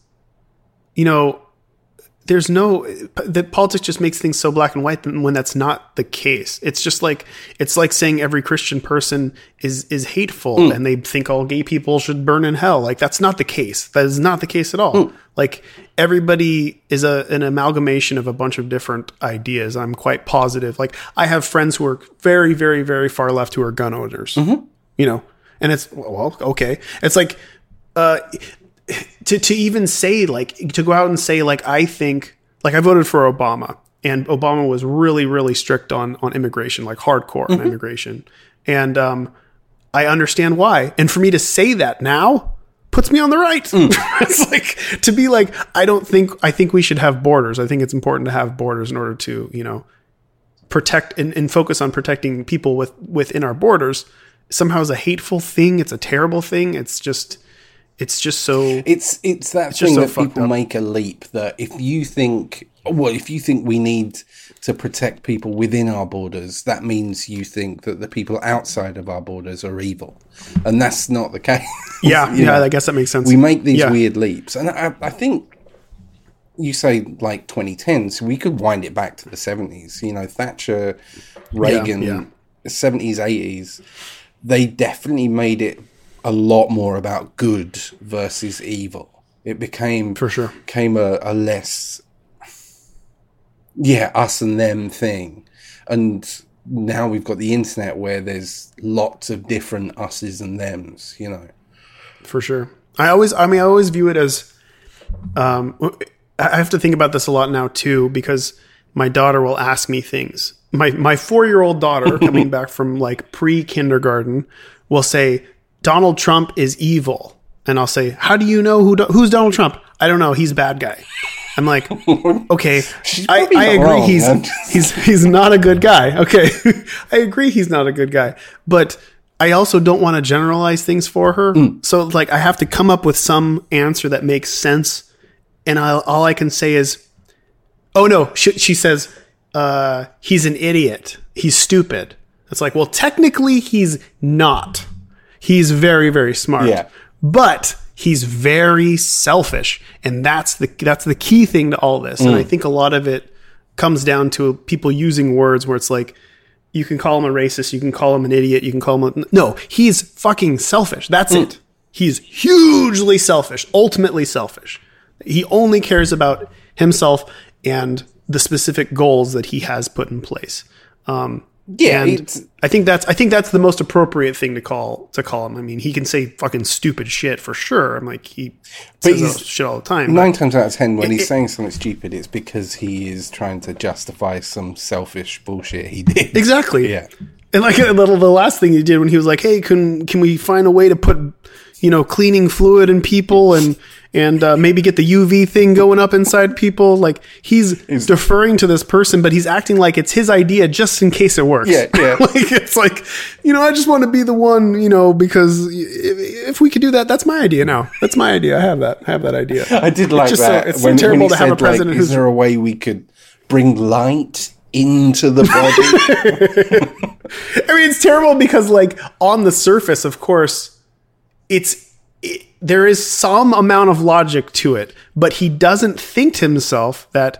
Speaker 6: there's that politics just makes things so black and white when that's not the case. It's just it's like saying every Christian person is hateful and they think all gay people should burn in hell. Like, that's not the case. That is not the case at all. Like, everybody is an amalgamation of a bunch of different ideas. I'm quite positive. Like, I have friends who are very, very, very far left who are gun owners, and it's, well, okay. It's like, to even say, to go out and say, I think, I voted for Obama, and Obama was really, really strict on immigration, hardcore on immigration. And I understand why. And for me to say that now puts me on the right. It's to be I think we should have borders. I think it's important to have borders in order to, protect and focus on protecting people within our borders. Somehow is a hateful thing. It's a terrible thing. It's just so.
Speaker 4: It's that thing that people make a leap that if you think we need to protect people within our borders, that means you think that the people outside of our borders are evil, and that's not the case.
Speaker 6: Yeah, I guess that makes sense.
Speaker 4: We make these weird leaps, and I think you say 2010s. We could wind it back to the 70s. Thatcher, Reagan, 70s, 80s. They definitely made it a lot more about good versus evil. It became a less us and them thing. And now we've got the internet where there's lots of different us's and thems,
Speaker 6: For sure. I always view it as I have to think about this a lot now too, because my daughter will ask me things. My 4-year-old daughter coming back from pre-kindergarten will say, Donald Trump is evil. And I'll say, how do you know who's Donald Trump? I don't know. He's a bad guy. I'm like, okay, I agree. He's not a good guy. Okay. I agree. He's not a good guy, but I also don't want to generalize things for her. So I have to come up with some answer that makes sense. And all I can say is, oh no, she says, he's an idiot. He's stupid. It's well, technically he's not. He's very, very smart, but he's very selfish. And that's the key thing to all this. And I think a lot of it comes down to people using words where it's you can call him a racist, you can call him an idiot, you can call him no, he's fucking selfish. That's it. He's hugely selfish, ultimately selfish. He only cares about himself and the specific goals that he has put in place. And I think that's the most appropriate thing to call him. I mean, he can say fucking stupid shit for sure. I'm he says shit all the time.
Speaker 4: 9 times out of 10, when he's saying something stupid, it's because he is trying to justify some selfish bullshit he did.
Speaker 6: Exactly. Yeah. And the last thing he did when he was hey, can we find a way to put cleaning fluid in people and maybe get the UV thing going up inside people. He's deferring to this person, but he's acting like it's his idea just in case it works.
Speaker 4: Yeah.
Speaker 6: It's I just want to be the one, because if we could do that, that's my idea now. That's my idea. I have that idea.
Speaker 4: I did like that.
Speaker 6: It's so terrible to have a president
Speaker 4: is there a way we could bring light into the body?
Speaker 6: I mean, it's terrible because on the surface, of course, there is some amount of logic to it, but he doesn't think to himself that,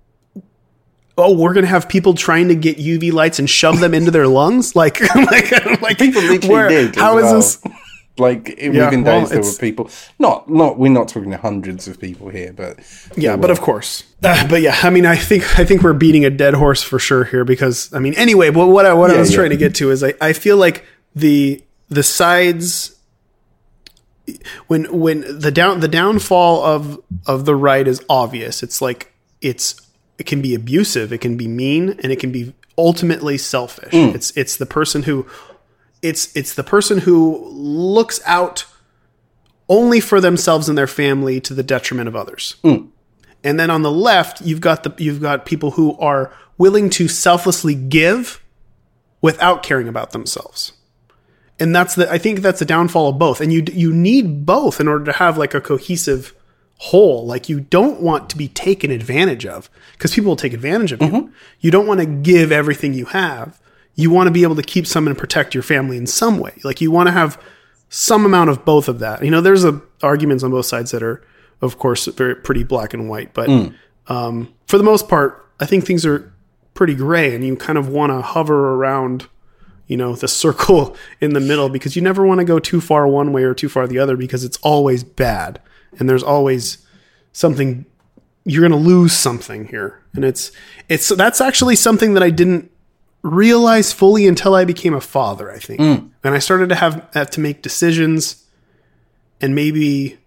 Speaker 6: we're going to have people trying to get UV lights and shove them into their lungs.
Speaker 4: People literally did.
Speaker 6: How is this?
Speaker 4: Within days there were people. We're not talking to hundreds of people here, but
Speaker 6: but of course. But yeah, I mean, I think we're beating a dead horse for sure here because anyway. But what I was trying to get to is I feel like the sides. When the downfall of the right is obvious, it can be abusive, it can be mean, and it can be ultimately selfish. It's the person who looks out only for themselves and their family to the detriment of others. And then on the left, you've got people who are willing to selflessly give without caring about themselves. And I think that's the downfall of both. And you need both in order to have like a cohesive whole. Like you don't want to be taken advantage of, because people will take advantage of you. You don't want to give everything you have. You want to be able to keep some and protect your family in some way. Like you want to have some amount of both of that. You know, there's arguments on both sides that are, of course, pretty black and white. But for the most part, I think things are pretty gray, and you kind of want to hover around, you know, the circle in the middle, because you never want to go too far one way or too far the other, because it's always bad. And there's always something, you're going to lose something here. And that's actually something that I didn't realize fully until I became a father, I think. And I started to have to make decisions and maybe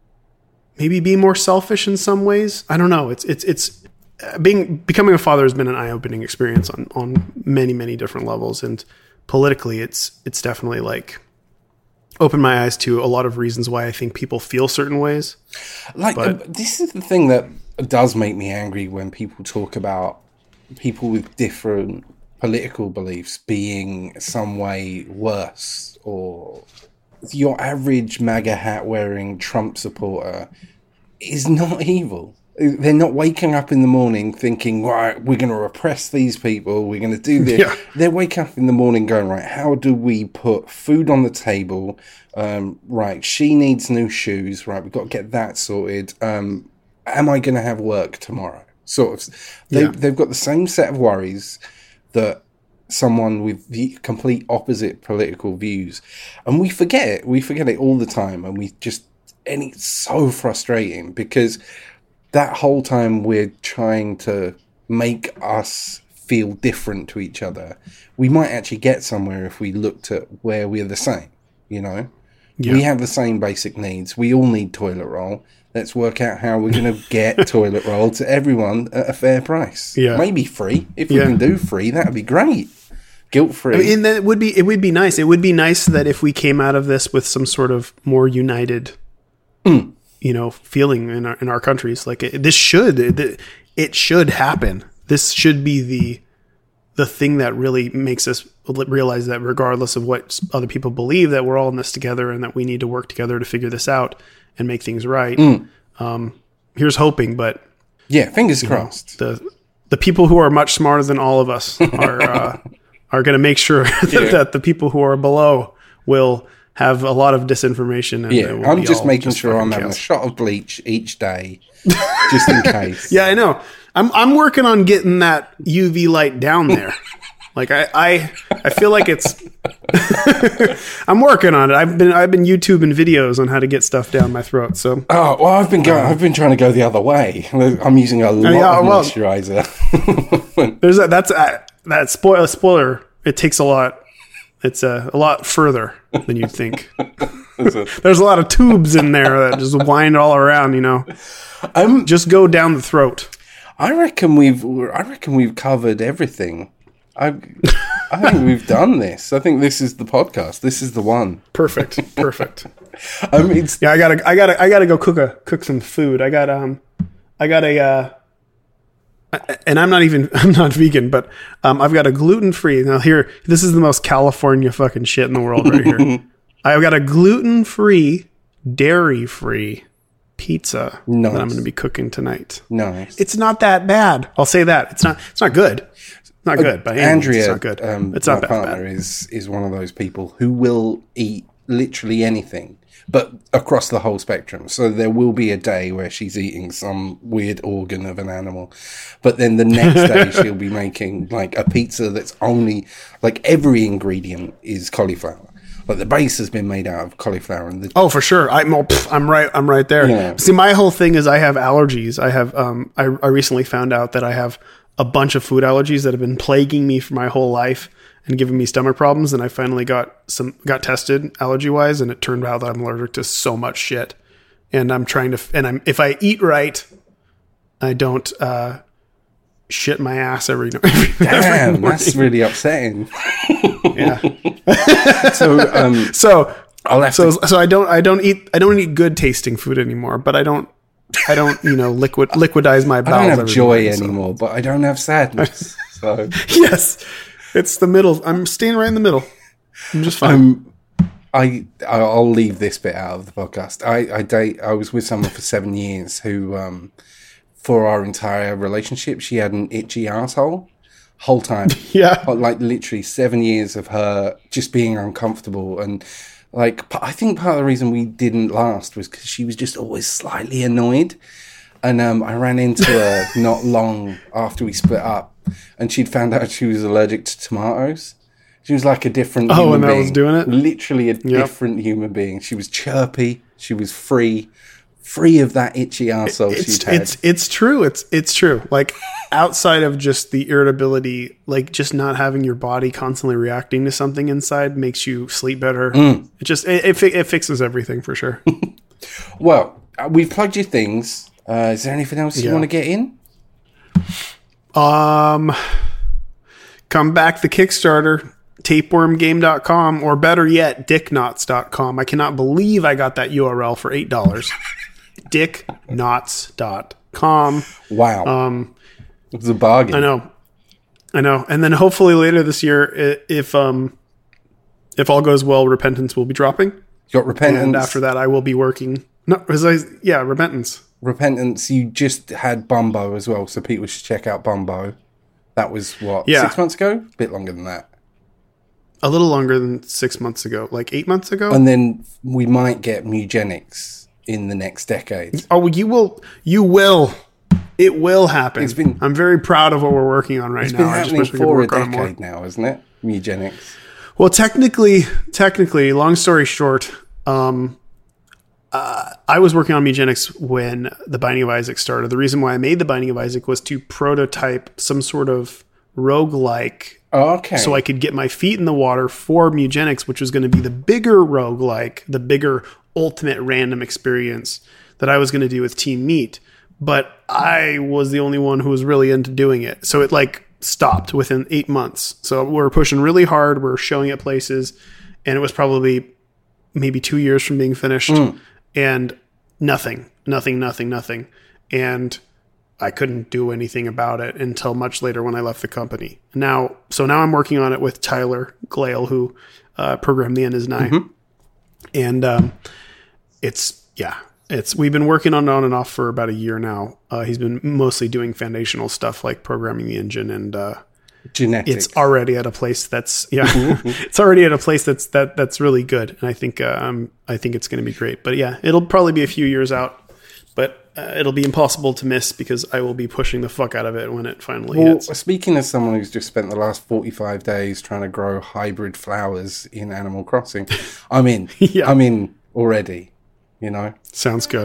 Speaker 6: be more selfish in some ways. I don't know. It's becoming a father has been an eye-opening experience on many, many different levels. And politically, it's definitely like opened my eyes to a lot of reasons why I think people feel certain ways.
Speaker 4: This is the thing that does make me angry when people talk about people with different political beliefs being some way worse, or your average MAGA hat wearing Trump supporter is not evil. They're not waking up in the morning thinking, right, we're going to repress these people, we're going to do this. Yeah. They're waking up in the morning going, right, how do we put food on the table? Right, she needs new shoes. Right, we've got to get that sorted. Am I going to have work tomorrow? Sort of. They've got the same set of worries that someone with the complete opposite political views. And we forget it. We forget it all the time. And it's so frustrating, because that whole time we're trying to make us feel different to each other. We might actually get somewhere if we looked at where we're the same, you know? Yeah. We have the same basic needs. We all need toilet roll. Let's work out how we're going to get toilet roll to everyone at a fair price. Yeah. Maybe free. If we can do free, that would be great. Guilt-free. I mean, it would be nice. It would be nice that if we came out of this with some sort of more united, you know, feeling in our countries. Like it should happen. This should be the thing that really makes us realize that regardless of what other people believe, that we're all in this together, and that we need to work together to figure this out and make things right. Here's hoping, but yeah, fingers crossed. The people who are much smarter than all of us are going to make sure that the people who are below will have a lot of disinformation. And I'm just making sure I'm having a shot of bleach each day, just in case. Yeah, I know. I'm working on getting that UV light down there. Like I feel like it's. I'm working on it. I've been YouTubing videos on how to get stuff down my throat. So I've been trying to go the other way. I'm using a lot of moisturizer. There's that spoiler. It takes a lot. It's a lot further than you'd think. There's a lot of tubes in there that just wind all around. You know, just go down the throat. I reckon we've covered everything. I think we've done this. I think this is the podcast. This is the one. Perfect. I gotta go cook some food. I got a. And I'm not vegan, but I've got a gluten-free. Now here, this is the most California fucking shit in the world right here. I've got a gluten-free, dairy-free pizza that I'm going to be cooking tonight. Nice. It's not that bad. I'll say that. It's not good. It's not good. But Andrea, it's not good. It's not my partner is one of those people who will eat literally anything, but across the whole spectrum. So there will be a day where she's eating some weird organ of an animal, but then the next day she'll be making like a pizza that's only like every ingredient is cauliflower. Like the base has been made out of cauliflower. And for sure. I'm right there. Yeah. See, my whole thing is I have allergies. I have I recently found out that I have a bunch of food allergies that have been plaguing me for my whole life and giving me stomach problems. And I finally got tested allergy wise, and it turned out that I'm allergic to so much shit. And I'm trying to, if I eat right, I don't shit my ass every morning. That's really upsetting. Yeah. So I don't eat good tasting food anymore, but I don't liquidize my bowels. I don't have joy anymore, but I don't have sadness. So yes. It's the middle. I'm staying right in the middle. I'm just fine. I'll leave this bit out of the podcast. I was with someone for 7 years who, for our entire relationship, she had an itchy asshole whole time.
Speaker 6: Yeah.
Speaker 4: Like literally 7 years of her just being uncomfortable. And like, I think part of the reason we didn't last was because she was just always slightly annoyed. And I ran into her not long after we split up, and she'd found out she was allergic to tomatoes. She was like a different human
Speaker 6: and
Speaker 4: being.
Speaker 6: that was doing it?
Speaker 4: Literally a different human being. She was chirpy. She was free of that itchy arsehole she'd had.
Speaker 6: It's true. It's true. Like, outside of just the irritability, like just not having your body constantly reacting to something inside makes you sleep better. It fixes everything for sure.
Speaker 4: Well, we've plugged your things. Is there anything else you want to get in?
Speaker 6: Come back the Kickstarter, tapewormgame.com, or better yet, dickknots.com. I cannot believe I got that URL for $8. dickknots.com.
Speaker 4: Wow. It's a bargain.
Speaker 6: I know. And then hopefully later this year, if all goes well, Repentance will be dropping.
Speaker 4: You got Repentance.
Speaker 6: And after that, I will be working. Repentance.
Speaker 4: Repentance, you just had Bumbo as well, so people should check out Bumbo. That was, 6 months ago? A bit longer than that.
Speaker 6: A little longer than 6 months ago, like 8 months ago.
Speaker 4: And then we might get Mugenics in the next decade.
Speaker 6: Oh, you will. It will happen. I'm very proud of what we're working on right now.
Speaker 4: It's been happening for a decade now, isn't it? Mugenics.
Speaker 6: Well, technically, long story short, I was working on Mugenics when the Binding of Isaac started. The reason why I made the Binding of Isaac was to prototype some sort of roguelike.
Speaker 4: Okay.
Speaker 6: So I could get my feet in the water for Mugenics, which was going to be the bigger roguelike, the bigger ultimate random experience that I was going to do with Team Meat. But I was the only one who was really into doing it. So it like stopped within 8 months. So we're pushing really hard. We're showing it places. And it was probably maybe 2 years from being finished. And nothing. And I couldn't do anything about it until much later when I left the company. Now I'm working on it with Tyler Glale, who programmed The End Is Nigh. And we've been working on it on and off for about a year now. He's been mostly doing foundational stuff like programming the engine and
Speaker 4: genetics.
Speaker 6: It's already at a place that's it's already at a place that's really good, and I think it's going to be great. But yeah, it'll probably be a few years out, but it'll be impossible to miss because I will be pushing the fuck out of it when it finally hits.
Speaker 4: Speaking as someone who's just spent the last 45 days trying to grow hybrid flowers in Animal Crossing, I'm in. I'm in already.
Speaker 6: Sounds good.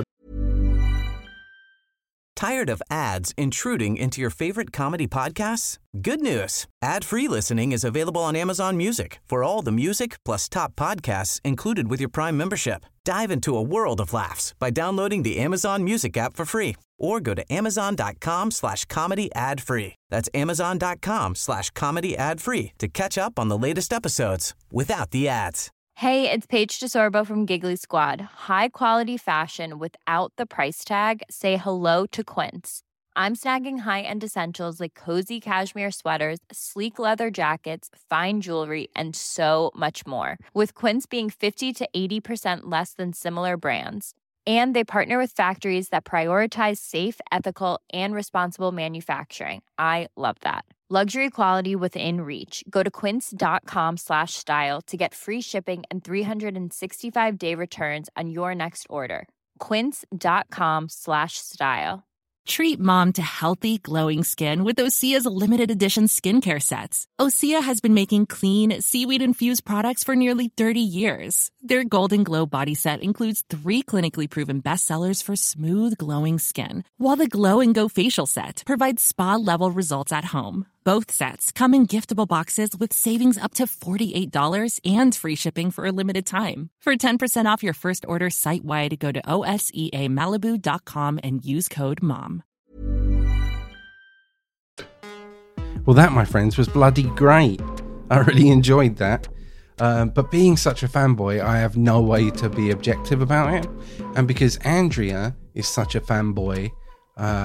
Speaker 3: Tired of ads intruding into your favorite comedy podcasts? Good news. Ad-free listening is available on Amazon Music for all the music plus top podcasts included with your Prime membership. Dive into a world of laughs by downloading the Amazon Music app for free or go to amazon.com/comedy ad-free. That's amazon.com/comedy ad-free to catch up on the latest episodes without the ads.
Speaker 2: Hey, it's Paige DeSorbo from Giggly Squad. High quality fashion without the price tag. Say hello to Quince. I'm snagging high-end essentials like cozy cashmere sweaters, sleek leather jackets, fine jewelry, and so much more. With Quince being 50 to 80% less than similar brands. And they partner with factories that prioritize safe, ethical, and responsible manufacturing. I love that. Luxury quality within reach. Go to quince.com/style to get free shipping and 365-day returns on your next order. Quince.com/style.
Speaker 7: Treat mom to healthy, glowing skin with Osea's limited edition skincare sets. Osea has been making clean, seaweed-infused products for nearly 30 years. Their Golden Glow body set includes 3 clinically proven bestsellers for smooth, glowing skin, while the Glow and Go facial set provides spa-level results at home. Both sets come in giftable boxes with savings up to $48 and free shipping for a limited time. For 10% off your first order site-wide, go to OSEAMalibu.com and use code MOM.
Speaker 4: Well, that, my friends, was bloody great. I really enjoyed that. But being such a fanboy, I have no way to be objective about it. And because Andrea is such a fanboy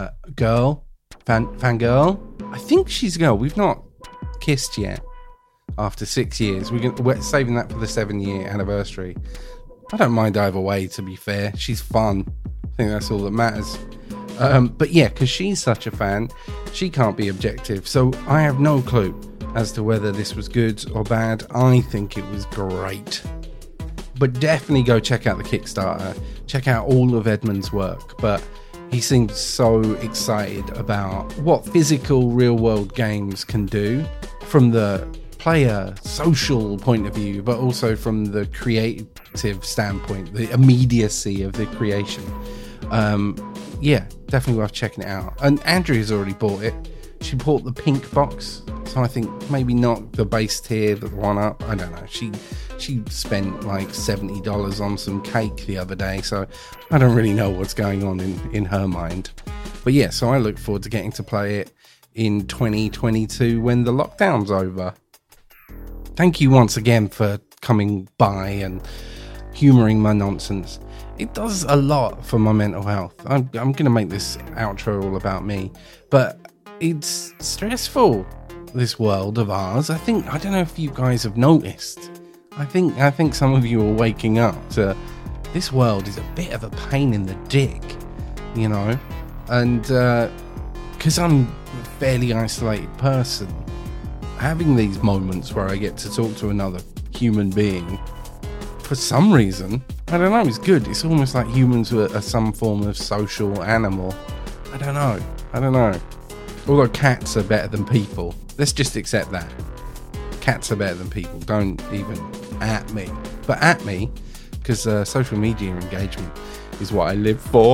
Speaker 4: fangirl, I think she's a girl. We've not kissed yet. after 6 years. We're saving that for the 7-year anniversary. I don't mind either way, to be fair. She's fun. I think that's all that matters. But yeah, because she's such a fan, she can't be objective. So I have no clue as to whether this was good or bad. I think it was great. But definitely go check out the Kickstarter. Check out all of Edmund's work. But he seemed so excited about what physical real-world games can do from the player social point of view, but also from the creative standpoint, the immediacy of the creation. Yeah, definitely worth checking it out. And Andrea's already bought it. She bought the pink box, so I think maybe not the base tier, the one up. I don't know. She spent like $70 on some cake the other day, so I don't really know what's going on in her mind. But yeah, so I look forward to getting to play it in 2022 when the lockdown's over. Thank you once again for coming by and humouring my nonsense. It does a lot for my mental health. I'm going to make this outro all about me, but it's stressful, this world of ours. I don't know if you guys have noticed. I think some of you are waking up to this world is a bit of a pain in the dick, you know, and because I'm a fairly isolated person, having these moments where I get to talk to another human being, for some reason, I don't know, it's good. It's almost like humans are some form of social animal. I don't know. Although cats are better than people. Let's just accept that. Cats are better than people. Don't even at me. But at me, because social media engagement is what I live for.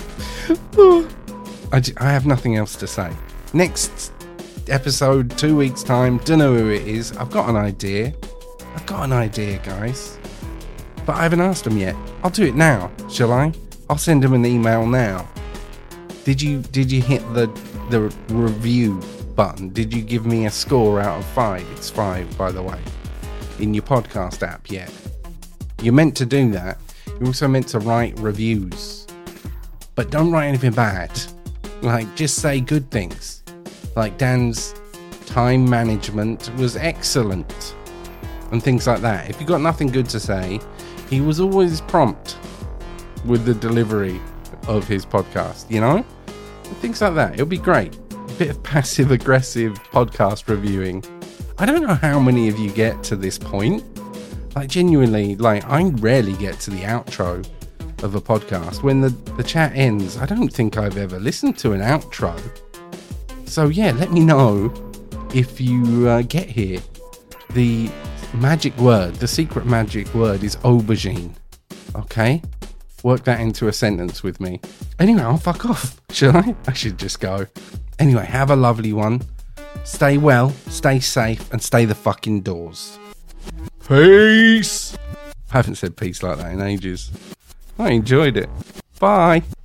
Speaker 4: I have nothing else to say. Next episode, 2 weeks' time, don't know who it is. I've got an idea, guys. But I haven't asked them yet. I'll do it now, shall I? I'll send them an email now. Did you hit the review button? Did you give me a score out of 5? It's 5, by the way. In your podcast app yet? You're meant to do that. You're also meant to write reviews. But don't write anything bad. Like, just say good things. Like, Dan's time management was excellent. And things like that. If you've got nothing good to say, he was always prompt with the delivery of his podcast, you know? And things like that. It'll be great. A bit of passive-aggressive podcast reviewing. I don't know how many of you get to this point. Like, genuinely, like, I rarely get to the outro of a podcast. When the chat ends, I don't think I've ever listened to an outro. So, yeah, let me know if you get here. The magic word, the secret magic word is aubergine. Okay? Work that into a sentence with me. Anyway, I'll fuck off. Should I? I should just go. Anyway, have a lovely one. Stay well, stay safe, and stay the fuck indoors. Peace! I haven't said peace like that in ages. I enjoyed it. Bye.